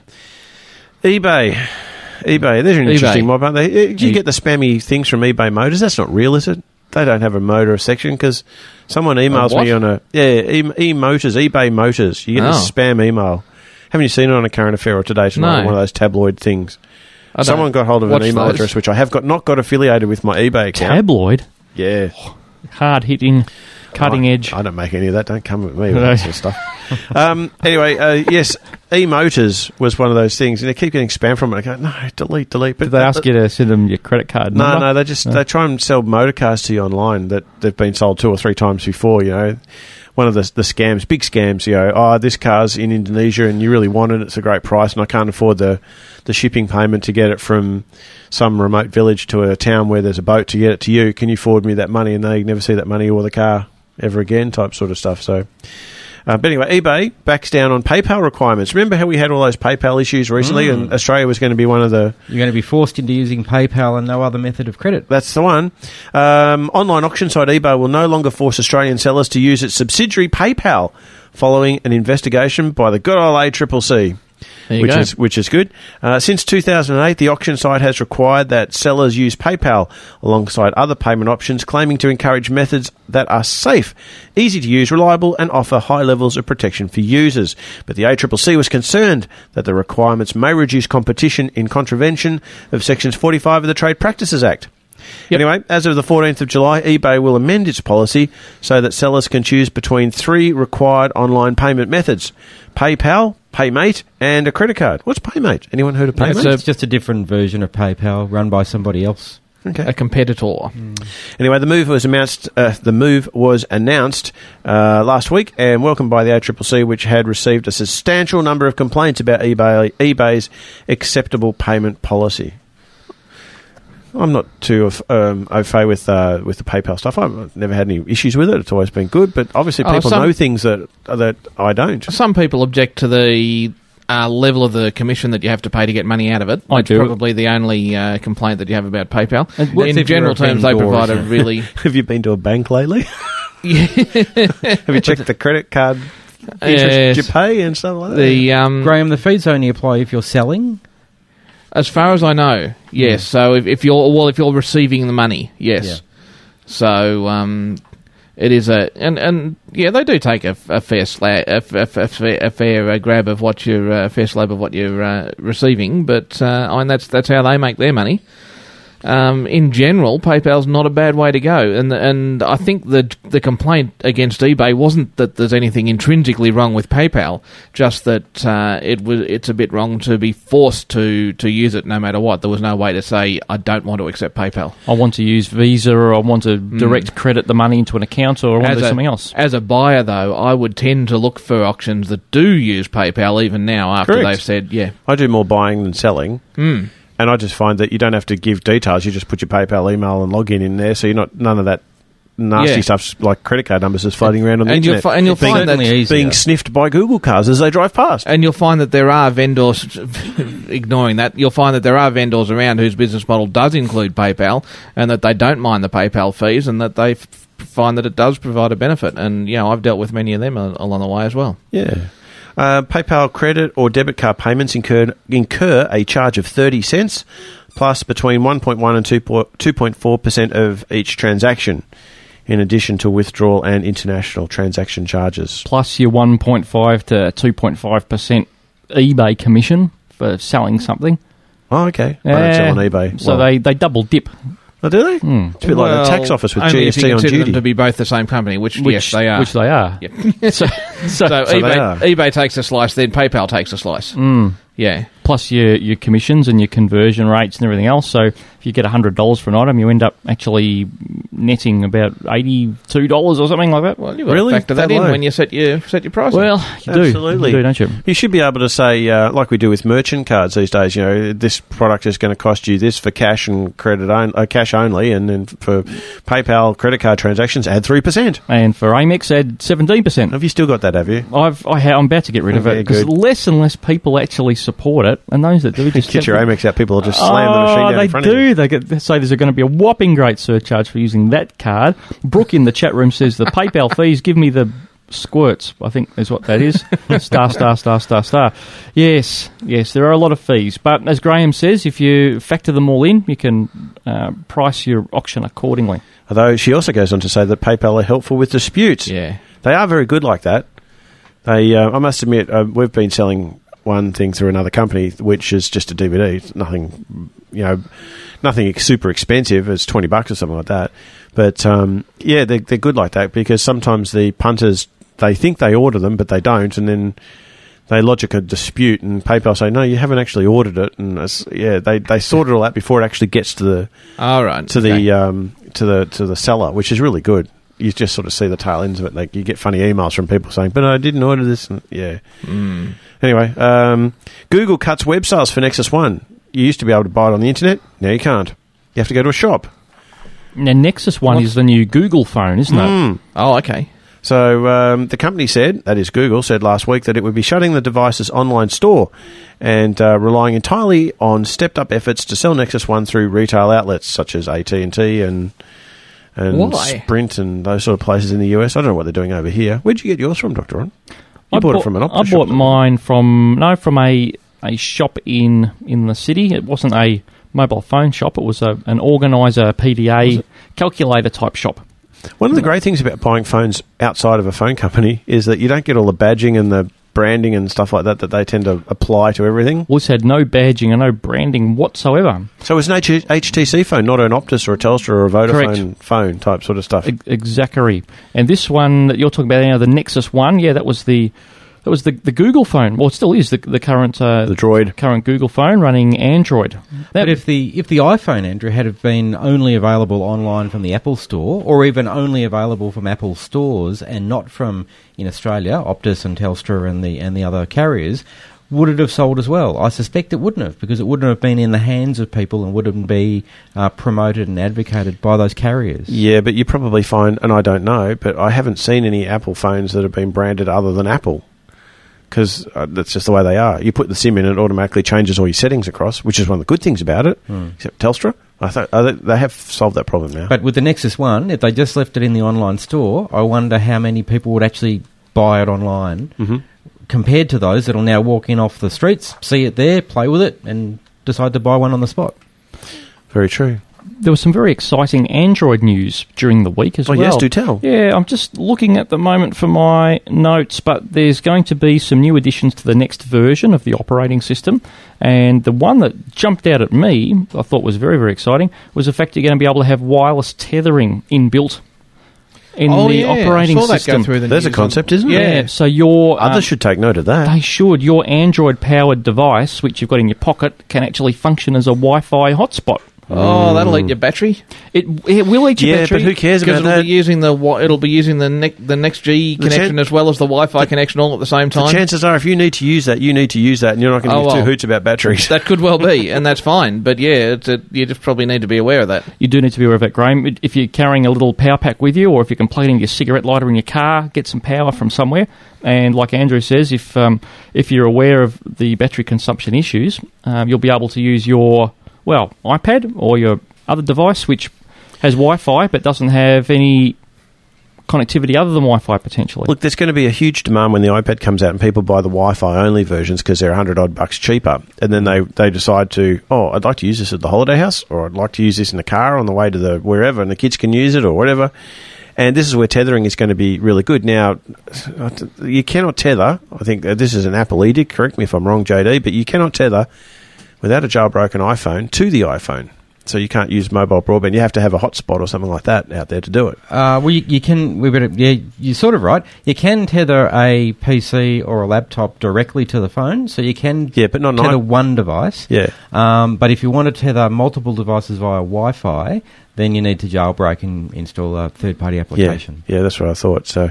eBay. eBay. They're an eBay. interesting mob, aren't they? Uh, Do you get the spammy things from eBay Motors? That's not real, is it? They don't have a motor section because someone emails what? me on a... Yeah, e- e-Motors, eBay Motors. You get Oh. a spam email. Haven't you seen it on a Current Affair or Today Tonight? No. One of those tabloid things. I don't Someone got hold of an watch email those. address, which I have got not got affiliated with my eBay account. Tabloid. Yeah. Hard hitting, cutting I, edge. I don't make any of that. Don't come with me with that sort of stuff. Um, anyway, uh, yes, eMotors was one of those things, and they keep getting spam from it. I go, no, delete, delete. But Did they ask you to send them your credit card No, number? no, they just they try and sell motor cars to you online that they've been sold two or three times before. You know, one of the the scams, big scams. You know, oh, this car's in Indonesia and you really want it. It's a great price, and I can't afford the the shipping payment to get it from some remote village to a town where there's a boat to get it to you. Can you forward me that money? And they never see that money or the car ever again, type sort of stuff. So. Uh, but anyway, eBay backs down on PayPal requirements. Remember how we had all those PayPal issues recently, Mm. and Australia was going to be one of the... You're going to be forced into using PayPal and no other method of credit. That's the one. Um, online auction site eBay will no longer force Australian sellers to use its subsidiary PayPal following an investigation by the good old A C C C. There you Which go. is which is good. Uh, since two thousand eight, the auction site has required that sellers use PayPal alongside other payment options, claiming to encourage methods that are safe, easy to use, reliable, and offer high levels of protection for users. But the A C C C was concerned that the requirements may reduce competition in contravention of Sections forty-five of the Trade Practices Act. Anyway, as of the fourteenth of July, eBay will amend its policy so that sellers can choose between three required online payment methods: PayPal, PayMate, and a credit card. What's PayMate? Anyone heard of PayMate? It's just a different version of PayPal run by somebody else. Okay. A competitor. Anyway, the move was announced. Uh, the move was announced uh, last week and welcomed by the A C C C, which had received a substantial number of complaints about eBay, eBay's acceptable payment policy. I'm not too um, au fait with uh, with the PayPal stuff. I've never had any issues with it. It's always been good. But obviously, Oh, people some- know things that that I don't. Some people object to the uh, level of the commission that you have to pay to get money out of it. I That's do. probably the only uh, complaint that you have about PayPal. And what's In if you're general a terms, they vendor, provide a isn't it? really... Have you been to a bank lately? Have you checked the credit card interest Yes. you pay and stuff like that? The um, Graham, the fees only apply if you're selling. As far as I know, yes. So if, if you're well, if you're receiving the money, yes. Yeah. So um, it is a and, and yeah, they do take a, a fair sla- a, f- a f- a fair, a fair uh, grab of what you're uh, fair slab of what you're uh, receiving, but uh, I mean that's that's how they make their money. Um, in general, PayPal's not a bad way to go, and and I think the the complaint against eBay wasn't that there's anything intrinsically wrong with PayPal, just that uh, it was it's a bit wrong to be forced to, to use it no matter what. There was no way to say I don't want to accept PayPal. I want to use Visa, or I want to direct credit the money into an account, or I want to do a, something else. As a buyer, though, I would tend to look for auctions that do use PayPal, even now after Correct. they've said, yeah. I do more buying than selling. Mm. And I just find that you don't have to give details. You just put your PayPal email and login in there, so you're not none of that nasty Yeah. stuff like credit card numbers is floating around on the And you'll internet. fi- and you'll being, find that- being sniffed by Google cars as they drive past. And you'll find that there are vendors, ignoring that, you'll find that there are vendors around whose business model does include PayPal, and that they don't mind the PayPal fees, and that they f- find that it does provide a benefit. And, you know, I've dealt with many of them a- along the way as well. Yeah. Uh, PayPal credit or debit card payments incur, incur a charge of thirty cents plus between one point one and two point four percent of each transaction, in addition to withdrawal and international transaction charges. Plus your one point five to two point five percent eBay commission for selling something. Oh, okay. I don't sell on eBay. So Well- they, they double dip. Oh, do they? Hmm. It's a bit like the tax office with only G S if T you on consider duty. them to be both the same company, which, Which- yes, they are. which they are. Yep. so, so, So, so they eBay, are. eBay takes a slice, then PayPal takes a slice. Mm. Yeah. Plus your your commissions and your conversion rates and everything else. So if you get one hundred dollars for an item, you end up actually netting about eighty-two dollars or something like that. Well, you've got Really? to factor that, That in low? when you set your set your price. Well, you do. Absolutely. You do, don't you? You should be able to say, uh, like we do with merchant cards these days, you know, this product is going to cost you this for cash and credit on, uh, cash only, and then for PayPal credit card transactions, add three percent. And for Amex, add seventeen percent. Have you still got that, have you? I've, I ha- I'm about to get rid of Okay, it because good. less and less people actually support it, and those that do just Get your Amex out, people will just slam the machine Oh, down they in front do. of you. They, get, they say there's going to be a whopping great surcharge for using that card. Brooke in the chat room says the PayPal fees give me the squirts. I think is what that is. star, star, star, star, star. Yes, yes, there are a lot of fees. But as Graham says, if you factor them all in, you can uh, price your auction accordingly. Although she also goes on to say that PayPal are helpful with disputes. Yeah. They are very good like that. They, uh, I must admit, uh, we've been selling one thing through another company, which is just a D V D. It's nothing, you know, nothing ex- super expensive. It's twenty bucks or something like that. But um, yeah, they're, they're good like that because sometimes the punters, they think they order them, but they don't, and then they logic a dispute, and PayPal say, no, you haven't actually ordered it, and it's, yeah, they they sort it all out before it actually gets to the All right. to okay. the um, to the to the seller, which is really good. You just sort of see the tail ends of it. Like you get funny emails from people saying, "But I didn't order this." And, yeah. Mm. Anyway, um, Google cuts web sales for Nexus One. You used to be able to buy it on the internet. Now you can't. You have to go to a shop. Now, Nexus One is the new Google phone, isn't it? Mm. Oh, okay. So um, the company said, that is Google, said last week that it would be shutting the device's online store and uh, relying entirely on stepped-up efforts to sell Nexus One through retail outlets such as A T and T and and Why? Sprint and those sort of places in the U S. I don't know what they're doing over here. Where'd you get yours from, Doctor Ron? You I bought, it from an Optus I shop, bought didn't you? mine from no from a a shop in in the city. It wasn't a mobile phone shop. It was a, an organiser P D A calculator type shop. One of the great things about buying phones outside of a phone company is that you don't get all the badging and the branding and stuff like that that they tend to apply to everything. Was had no badging and no branding whatsoever. So it's an H- HTC phone, not an Optus or a Telstra or a Vodafone Correct. phone type sort of stuff. Ex- Exactly. And this one that you're talking about now, the Nexus One, yeah, that was the that was the, the Google phone. Well, it still is the the current uh, the Droid current Google phone running Android. But if the if the iPhone, Andrew, had have been only available online from the Apple Store, or even only available from Apple stores and not from in Australia, Optus and Telstra and the and the other carriers, would it have sold as well? I suspect it wouldn't have, because it wouldn't have been in the hands of people and wouldn't be uh, promoted and advocated by those carriers. Yeah, but you probably find, and I don't know, but I haven't seen any Apple phones that have been branded other than Apple. Because uh, that's just the way they are. You put the SIM in, it automatically changes all your settings across, which is one of the good things about it. Hmm. Except Telstra, I thought uh, they- they have solved that problem now. But with the Nexus One, if they just left it in the online store, I wonder how many people would actually buy it online mm-hmm. compared to those that'll now walk in off the streets, see it there, play with it, and decide to buy one on the spot. Very true. There was some very exciting Android news during the week as Oh, well. yes, do tell. Yeah, I'm just looking at the moment for my notes, but there's going to be some new additions to the next version of the operating system. And the one that jumped out at me, I thought was very, very exciting, was the fact you're going to be able to have wireless tethering inbuilt in Oh, the yeah, I operating saw that go system. through the There's a news concept, on- isn't Yeah, there? so your... Others um, should take note of that. They should. Your Android-powered device, which you've got in your pocket, can actually function as a Wi-Fi hotspot. Oh, that'll eat your battery. It it will eat your Yeah, battery. but who cares Because about it'll that? be using the wi- it'll be using the ne- the Next G The connection chan- as well as the Wi-Fi connection all at the same The time. chances are, if you need to use that, you need to use that, and you're not going to Oh, give two well. hoots about batteries. That could well be, and that's fine. But yeah, it's a, you just probably need to be aware of that. You do need to be aware of that, Graham. If you're carrying a little power pack with you, or if you can plug it in your cigarette lighter in your car, get some power from somewhere. And like Andrew says, if um, if you're aware of the battery consumption issues, um, you'll be able to use your, well, iPad or your other device, which has Wi-Fi but doesn't have any connectivity other than Wi-Fi potentially. Look, there's going to be a huge demand when the iPad comes out and people buy the Wi-Fi only versions because they're a hundred odd bucks cheaper, and then they, they decide to, oh, I'd like to use this at the holiday house, or I'd like to use this in the car on the way to the wherever, and the kids can use it or whatever. And this is where tethering is going to be really good. Now, you cannot tether. I think that this is an Apple edict. Correct me if I'm wrong, J D, but you cannot tether without a jailbroken iPhone to the iPhone. so you can't use mobile broadband. You have to have a hotspot or something like that out there to do it. Uh, well, you, you can. We better. Yeah, you're sort of right. You can tether a P C or a laptop directly to the phone, so you can. Yeah, but not tether nine. one device. Yeah. Um, but if you want to tether multiple devices via Wi-Fi, then you need to jailbreak and install a third-party application. Yeah, yeah, that's what I thought. So.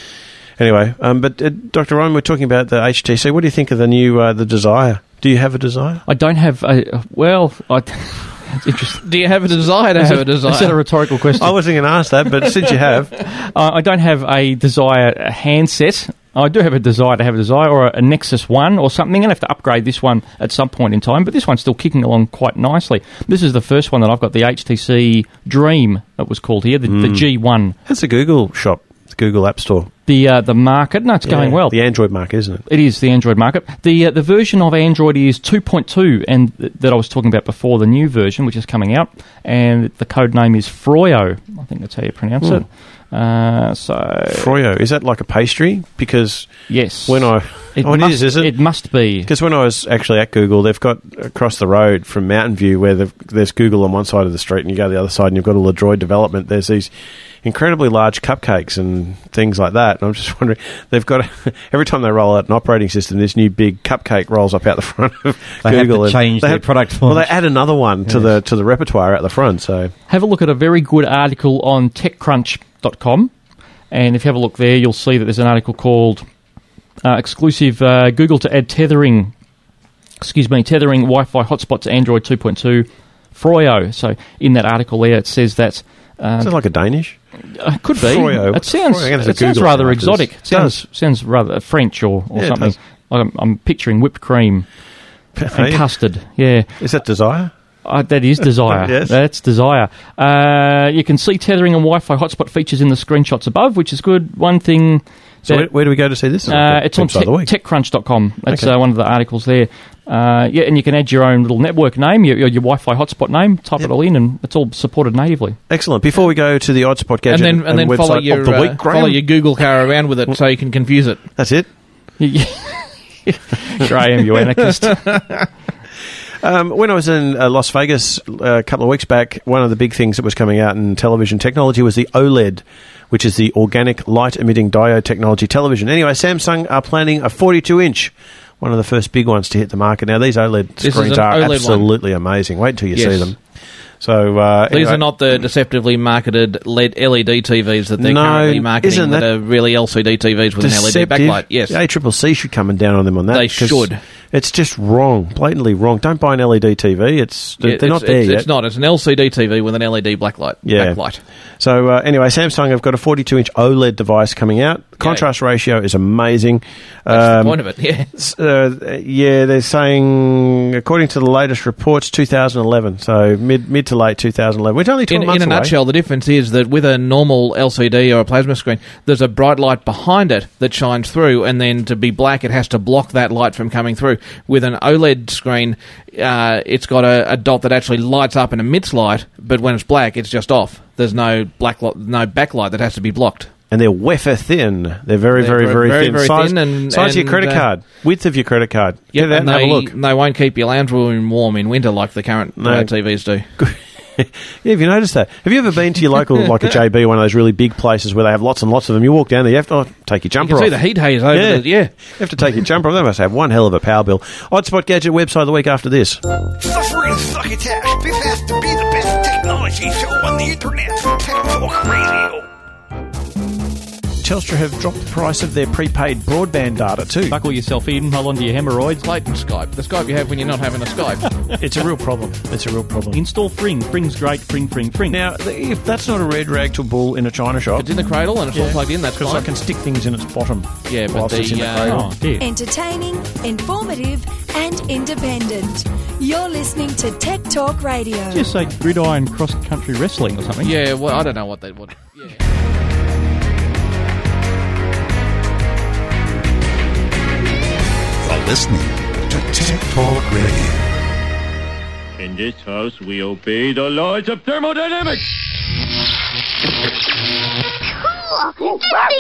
Anyway, um, but uh, Doctor Ryan, we're talking about the H T C. What do you think of the new uh, the Desire? Do you have a Desire? I don't have a... Well, I... It's interesting. Do you have a desire to is have it, a desire? Is that a rhetorical question? I wasn't going to ask that, but since you have... uh, I don't have a Desire handset. I do have a desire to have a Desire or a, a Nexus one or something. I'm going to have to upgrade this one at some point in time, but this one's still kicking along quite nicely. This is the first one that I've got, the H T C Dream, it was called here, the, mm. the G one. That's a Google shop, the Google App Store. The uh, the market, no, it's yeah, going well. The Android market, isn't it? It is the Android market. The uh, the version of Android is two point two, and th- that I was talking about before, the new version, which is coming out, and the code name is Froyo. I think that's how you pronounce Hmm. it. Uh, so Froyo, is that like a pastry? Because yes, when I it, oh, must, it is, is it? It must be. Because when I was actually at Google, they've got across the road from Mountain View, where there's Google on one side of the street, and you go to the other side, and you've got all the Droid development. There's these incredibly large cupcakes and things like that. And I'm just wondering, they've got every time they roll out an operating system, this new big cupcake rolls up out the front of they Google. Have to change they their have, product. Well, they add another one to yes. the to the repertoire out the front. So have a look at a very good article on TechCrunch dot com. And if you have a look there, you'll see that there's an article called uh, "Exclusive uh, Google to Add Tethering." Excuse me, tethering Wi-Fi hotspot to Android two point two. Froyo. So in that article there, it says that. Um, sounds like a Danish. Uh, could be. Froyo. It sounds. Froyo. It sounds rather exotic. It sounds sounds rather French or, or yeah, something. I'm, I'm picturing whipped cream and custard. Yeah. Is that Desire? Uh, that is Desire. Yes. That's Desire. Uh, you can see tethering and Wi-Fi hotspot features in the screenshots above, which is good. One thing... So where, where do we go to see this? Uh, it's on te- TechCrunch dot com. That's okay. uh, one of the articles there. Uh, yeah, and you can add your own little network name, your, your, your Wi-Fi hotspot name, type yep. it all in, and it's all supported natively. Excellent. Before we go to the Oddspot gadget and then, and and then follow website your of the week, uh, Graham. follow your Google car around with it so you can confuse it. That's it. Graham, you anarchist. Um, when I was in uh, Las Vegas uh, a couple of weeks back, one of the big things that was coming out in television technology was the OLED, which is the Organic Light Emitting Diode Technology television. Anyway, Samsung are planning a forty-two inch, one of the first big ones to hit the market. Now, these OLED this screens are OLED absolutely one. amazing. Wait till you yes. see them. So uh, These anyway. are not the deceptively marketed L E D, L E D T Vs that they're no, currently marketing isn't that that are really L C D T Vs with deceptive? an L E D backlight. Yes. The A C C C should come and down on them on that. They should. It's just wrong, blatantly wrong. Don't buy an L E D T V. It's yeah, They're it's, not there it's, yet. It's not. It's an L C D T V with an L E D blacklight. Yeah. Backlight. So uh, anyway, Samsung have got a forty-two inch OLED device coming out. Contrast yeah. ratio is amazing. That's um, the point of it, yeah. Uh, yeah, they're saying, according to the latest reports, two thousand eleven. So mid mid to late two thousand eleven, which only twelve in, months In a away. nutshell, the difference is that with a normal L C D or a plasma screen, there's a bright light behind it that shines through, and then to be black, it has to block that light from coming through. With an OLED screen, uh, it's got a, a dot that actually lights up and emits light, but when it's black, it's just off. There's no black li- no backlight that has to be blocked. And they're wafer thin. They're very, they're very, very, very, thin. very size thin and, size of your and, credit uh, card. Width of your credit card. Yep, Get out and, and have they, a look. They won't keep your lounge room warm in winter like the current No. uh, T Vs do. Yeah, have you noticed that? Have you ever been to your local, like a J B, one of those really big places where they have lots and lots of them? You walk down there, you have to oh, take your jumper you can off. see the heat haze over yeah. the... Yeah. You have to take your jumper off. They must have one hell of a power bill. Oddspot Gadget website the week after this. Suffering succotash. This has to be the best technology show on the internet. Tech Talk Radio. Telstra have dropped the price of their prepaid broadband data too. Buckle yourself in, hold on to your hemorrhoids. Clayton Skype. The Skype you have when you're not having a Skype. It's a real problem. It's a real problem. Install Fring. Fring's great. Fring, Fring, Fring. Now, if that's not a red rag to a bull in a china shop... It's in the cradle and it's yeah, all plugged in, that's because fine. I can stick things in its bottom. Yeah, but the... It's in the uh, cradle. Oh, dear. Entertaining, informative and independent. You're listening to Tech Talk Radio. Just say gridiron cross-country wrestling or something. Yeah, well, I don't know what that would... Yeah. You're listening to Tech Talk Radio. In this house, we obey the laws of thermodynamics. Cool!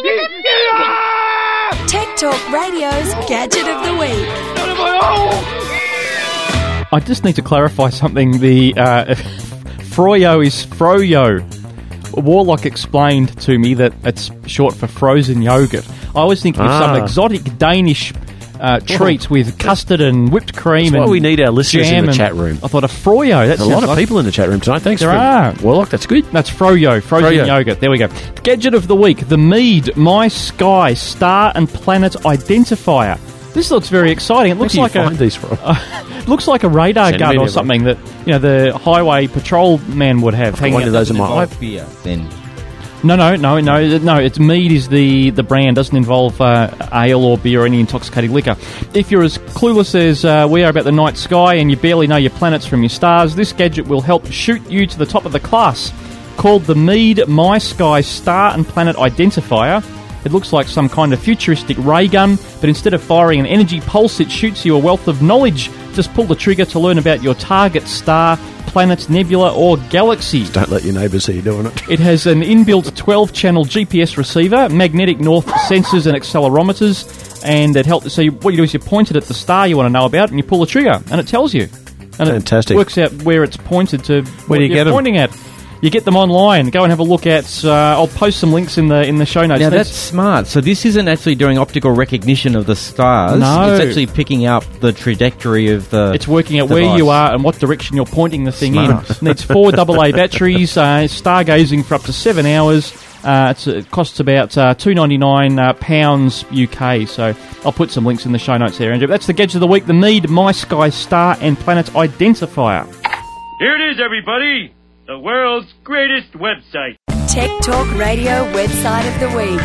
Tech Talk Radio's Gadget of the Week. I just need to clarify something. The uh, Froyo is Froyo. Warlock explained to me that it's short for frozen yogurt. I was thinking of some Ah. exotic Danish uh, treat with custard and whipped cream. That's why and we need our listeners in jam the and- chat room. I thought a Froyo. That's a lot of people in the chat room tonight. Thanks There for are. Warlock, that's good. That's Froyo, frozen Froyo. yogurt. There we go. Gadget of the week, the Mead My Sky Star and Planet Identifier. This looks very exciting. It looks Where like do you a find these from? Uh, looks like a radar Send gun me or never. something that you know the highway patrol man would have. hanging one out of those in my there. Beer, then. No, no, no, no, no. It's Mead is the, the brand. Doesn't involve uh, ale or beer or any intoxicating liquor. If you're as clueless as uh, we are about the night sky and you barely know your planets from your stars, this gadget will help shoot you to the top of the class. Called the Mead My Sky Star and Planet Identifier. It looks like some kind of futuristic ray gun, but instead of firing an energy pulse, it shoots you a wealth of knowledge. Just pull the trigger to learn about your target star, planet, nebula, or galaxy. Don't let your neighbours see you doing it. It has an inbuilt twelve-channel G P S receiver, magnetic north sensors and accelerometers, and it helps. So you, what you do is you point it at the star you want to know about, and you pull the trigger, and it tells you. And Fantastic. It works out where it's pointed to. Where do you what get 'em? you're pointing at. You get them online. Go and have a look at. Uh, I'll post some links in the in the show notes. Now There's- that's smart. So this isn't actually doing optical recognition of the stars. No. It's actually picking up the trajectory of the. It's working out where device. you are and what direction you're pointing the thing Smart. in. It needs four double A batteries, uh, stargazing for up to seven hours. Uh, it's, it costs about uh, two hundred ninety-nine uh, pounds U K. So I'll put some links in the show notes there, Andrew. That's the gadget of the week: the Mead My Sky Star and Planet Identifier. Here it is, everybody. The world's greatest website. Tech Talk Radio website of the week.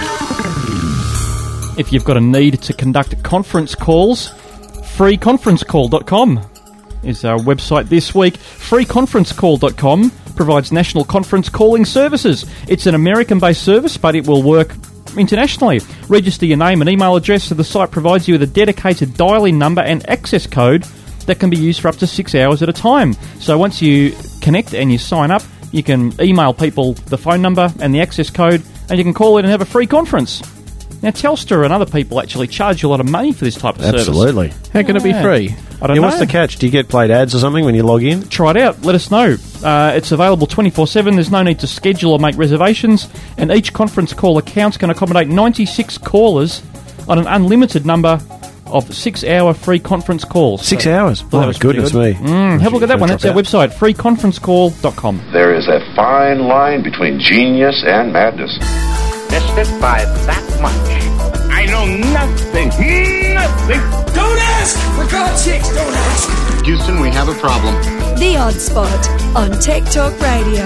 If you've got a need to conduct conference calls, free conference call dot com is our website this week. free conference call dot com provides national conference calling services. It's an American-based service, but it will work internationally. Register your name and email address, so the site provides you with a dedicated dial-in number and access code that can be used for up to six hours at a time. So once you connect and you sign up, you can email people the phone number and the access code, and you can call in and have a free conference. Now, Telstra and other people actually charge you a lot of money for this type of service. Absolutely. How can it be Yeah. free? I don't Yeah, know. what's the catch? Do you get played ads or something when you log in? Try it out. Let us know. Uh, it's available twenty-four seven. There's no need to schedule or make reservations. And each conference call account can accommodate ninety-six callers on an unlimited number of six-hour free conference calls. Six So- hours? thought that Oh, was pretty goodness good. me. Mm, have a look at that one. Drop That's our website, free conference call dot com. There is a fine line between genius and madness. Missed it by that much. I know nothing. Nothing. Don't ask! For God's sakes, don't ask! Houston, we have a problem. The Odd Spot on Tech Talk Radio.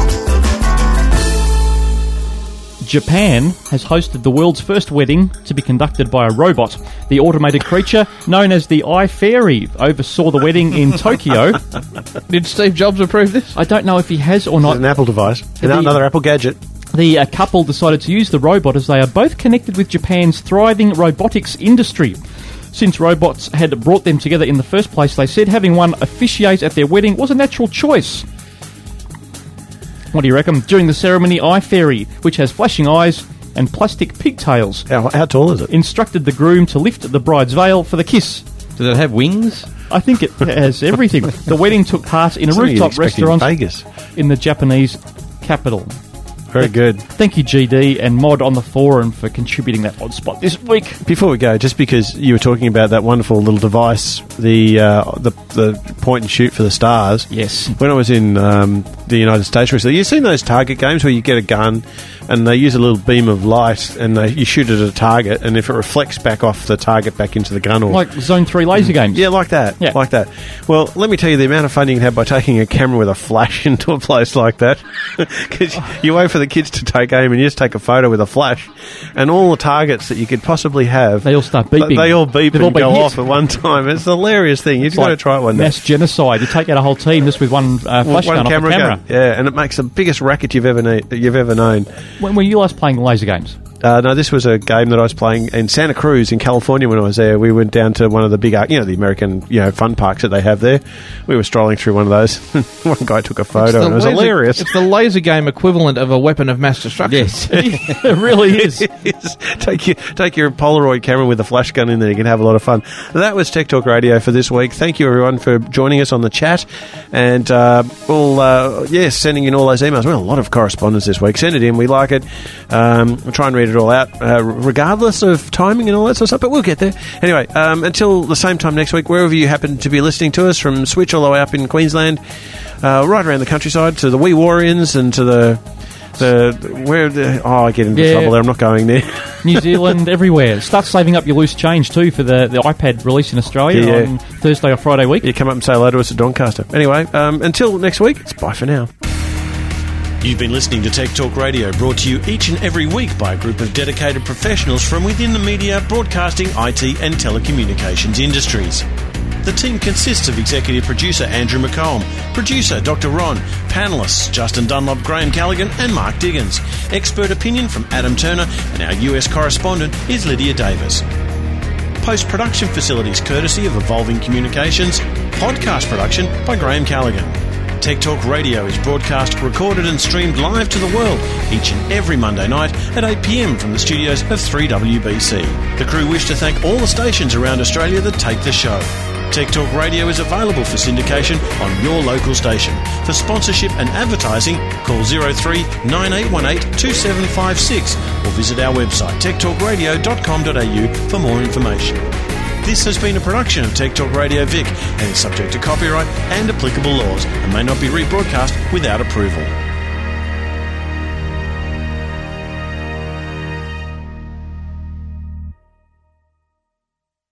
Japan has hosted the world's first wedding to be conducted by a robot. The automated creature, known as the iFairy, oversaw the wedding in Tokyo. Did Steve Jobs approve this? I don't know if he has or not. An Apple device. The- Another Apple gadget. The uh, couple decided to use the robot as they are both connected with Japan's thriving robotics industry. Since robots had brought them together in the first place, they said having one officiate at their wedding was a natural choice. What do you reckon? During the ceremony, iFairy, which has flashing eyes and plastic pigtails, How, how tall is it? instructed the groom to lift the bride's veil for the kiss. Does it have wings? I think it has everything. The wedding took part in a Something you'd rooftop expect in restaurant Vegas. in the Japanese capital. Very good. Thank you, G D and Mod on the forum for contributing that odd spot this week. Before we go, just because you were talking about that wonderful little device, the uh, the, the point and shoot for the stars. Yes. When I was in um, the United States recently, you've seen those target games where you get a gun and they use a little beam of light and they, you shoot it at a target, and if it reflects back off the target back into the gun, or Like Zone three laser games. Yeah, like that. Yeah. Like that. Well, let me tell you the amount of fun you can have by taking a camera with a flash into a place like that. Because you wait for the kids to take aim and you just take a photo with a flash, and all the targets that you could possibly have, They all start beeping. They, they all beep They've and all been go hit. off at one time. It's a hilarious thing. You've It's got to like try it one day. mass genocide. You take out a whole team just with one uh, flash one gun camera, off the camera. gun. Yeah, and it makes the biggest racket you've ever ne- you've ever known. When were you last playing laser games? Uh, no, this was a game that I was playing in Santa Cruz in California when I was there. We went down to one of the big, you know, the American, you know, fun parks that they have there. We were strolling through one of those. One guy took a photo and it was laser, hilarious. It's the laser game equivalent of a weapon of mass destruction. Yes. It really is. It is. Take your, take your Polaroid camera with a flash gun in there. You can have a lot of fun. That was Tech Talk Radio for this week. Thank you, everyone, for joining us on the chat. And uh, we'll, uh, yes, sending in all those emails. Well, a lot of correspondence this week. Send it in. We like it. Um, we'll try and read it all out, uh, regardless of timing and all that sort of stuff, but we'll get there. Anyway, um, until the same time next week, wherever you happen to be listening to us, from Switch all the way up in Queensland, uh, right around the countryside, to the Wee Warriors and to the... The where the oh I get into Yeah. trouble there. I'm not going there. New Zealand, everywhere. Start saving up your loose change too for the, the iPad release in Australia Yeah, yeah. on Thursday or Friday week. You come up and say hello to us at Doncaster. Anyway, um, until next week, it's bye for now. You've been listening to Tech Talk Radio, brought to you each and every week by a group of dedicated professionals from within the media, broadcasting, I T and telecommunications industries. The team consists of executive producer Andrew McComb, producer Doctor Ron, panellists Justin Dunlop, Graham Callaghan and Mark Diggins, expert opinion from Adam Turner, and our U S correspondent is Lydia Davis. Post-production facilities courtesy of Evolving Communications, podcast production by Graham Callaghan. Tech Talk Radio is broadcast, recorded and streamed live to the world each and every Monday night at eight p m from the studios of three W B C. The crew wish to thank all the stations around Australia that take the show. Tech Talk Radio is available for syndication on your local station. For sponsorship and advertising, call zero three nine eight one eight two seven five six or visit our website tech talk radio dot com dot a u for more information. This has been a production of Tech Talk Radio Vic and is subject to copyright and applicable laws and may not be rebroadcast without approval.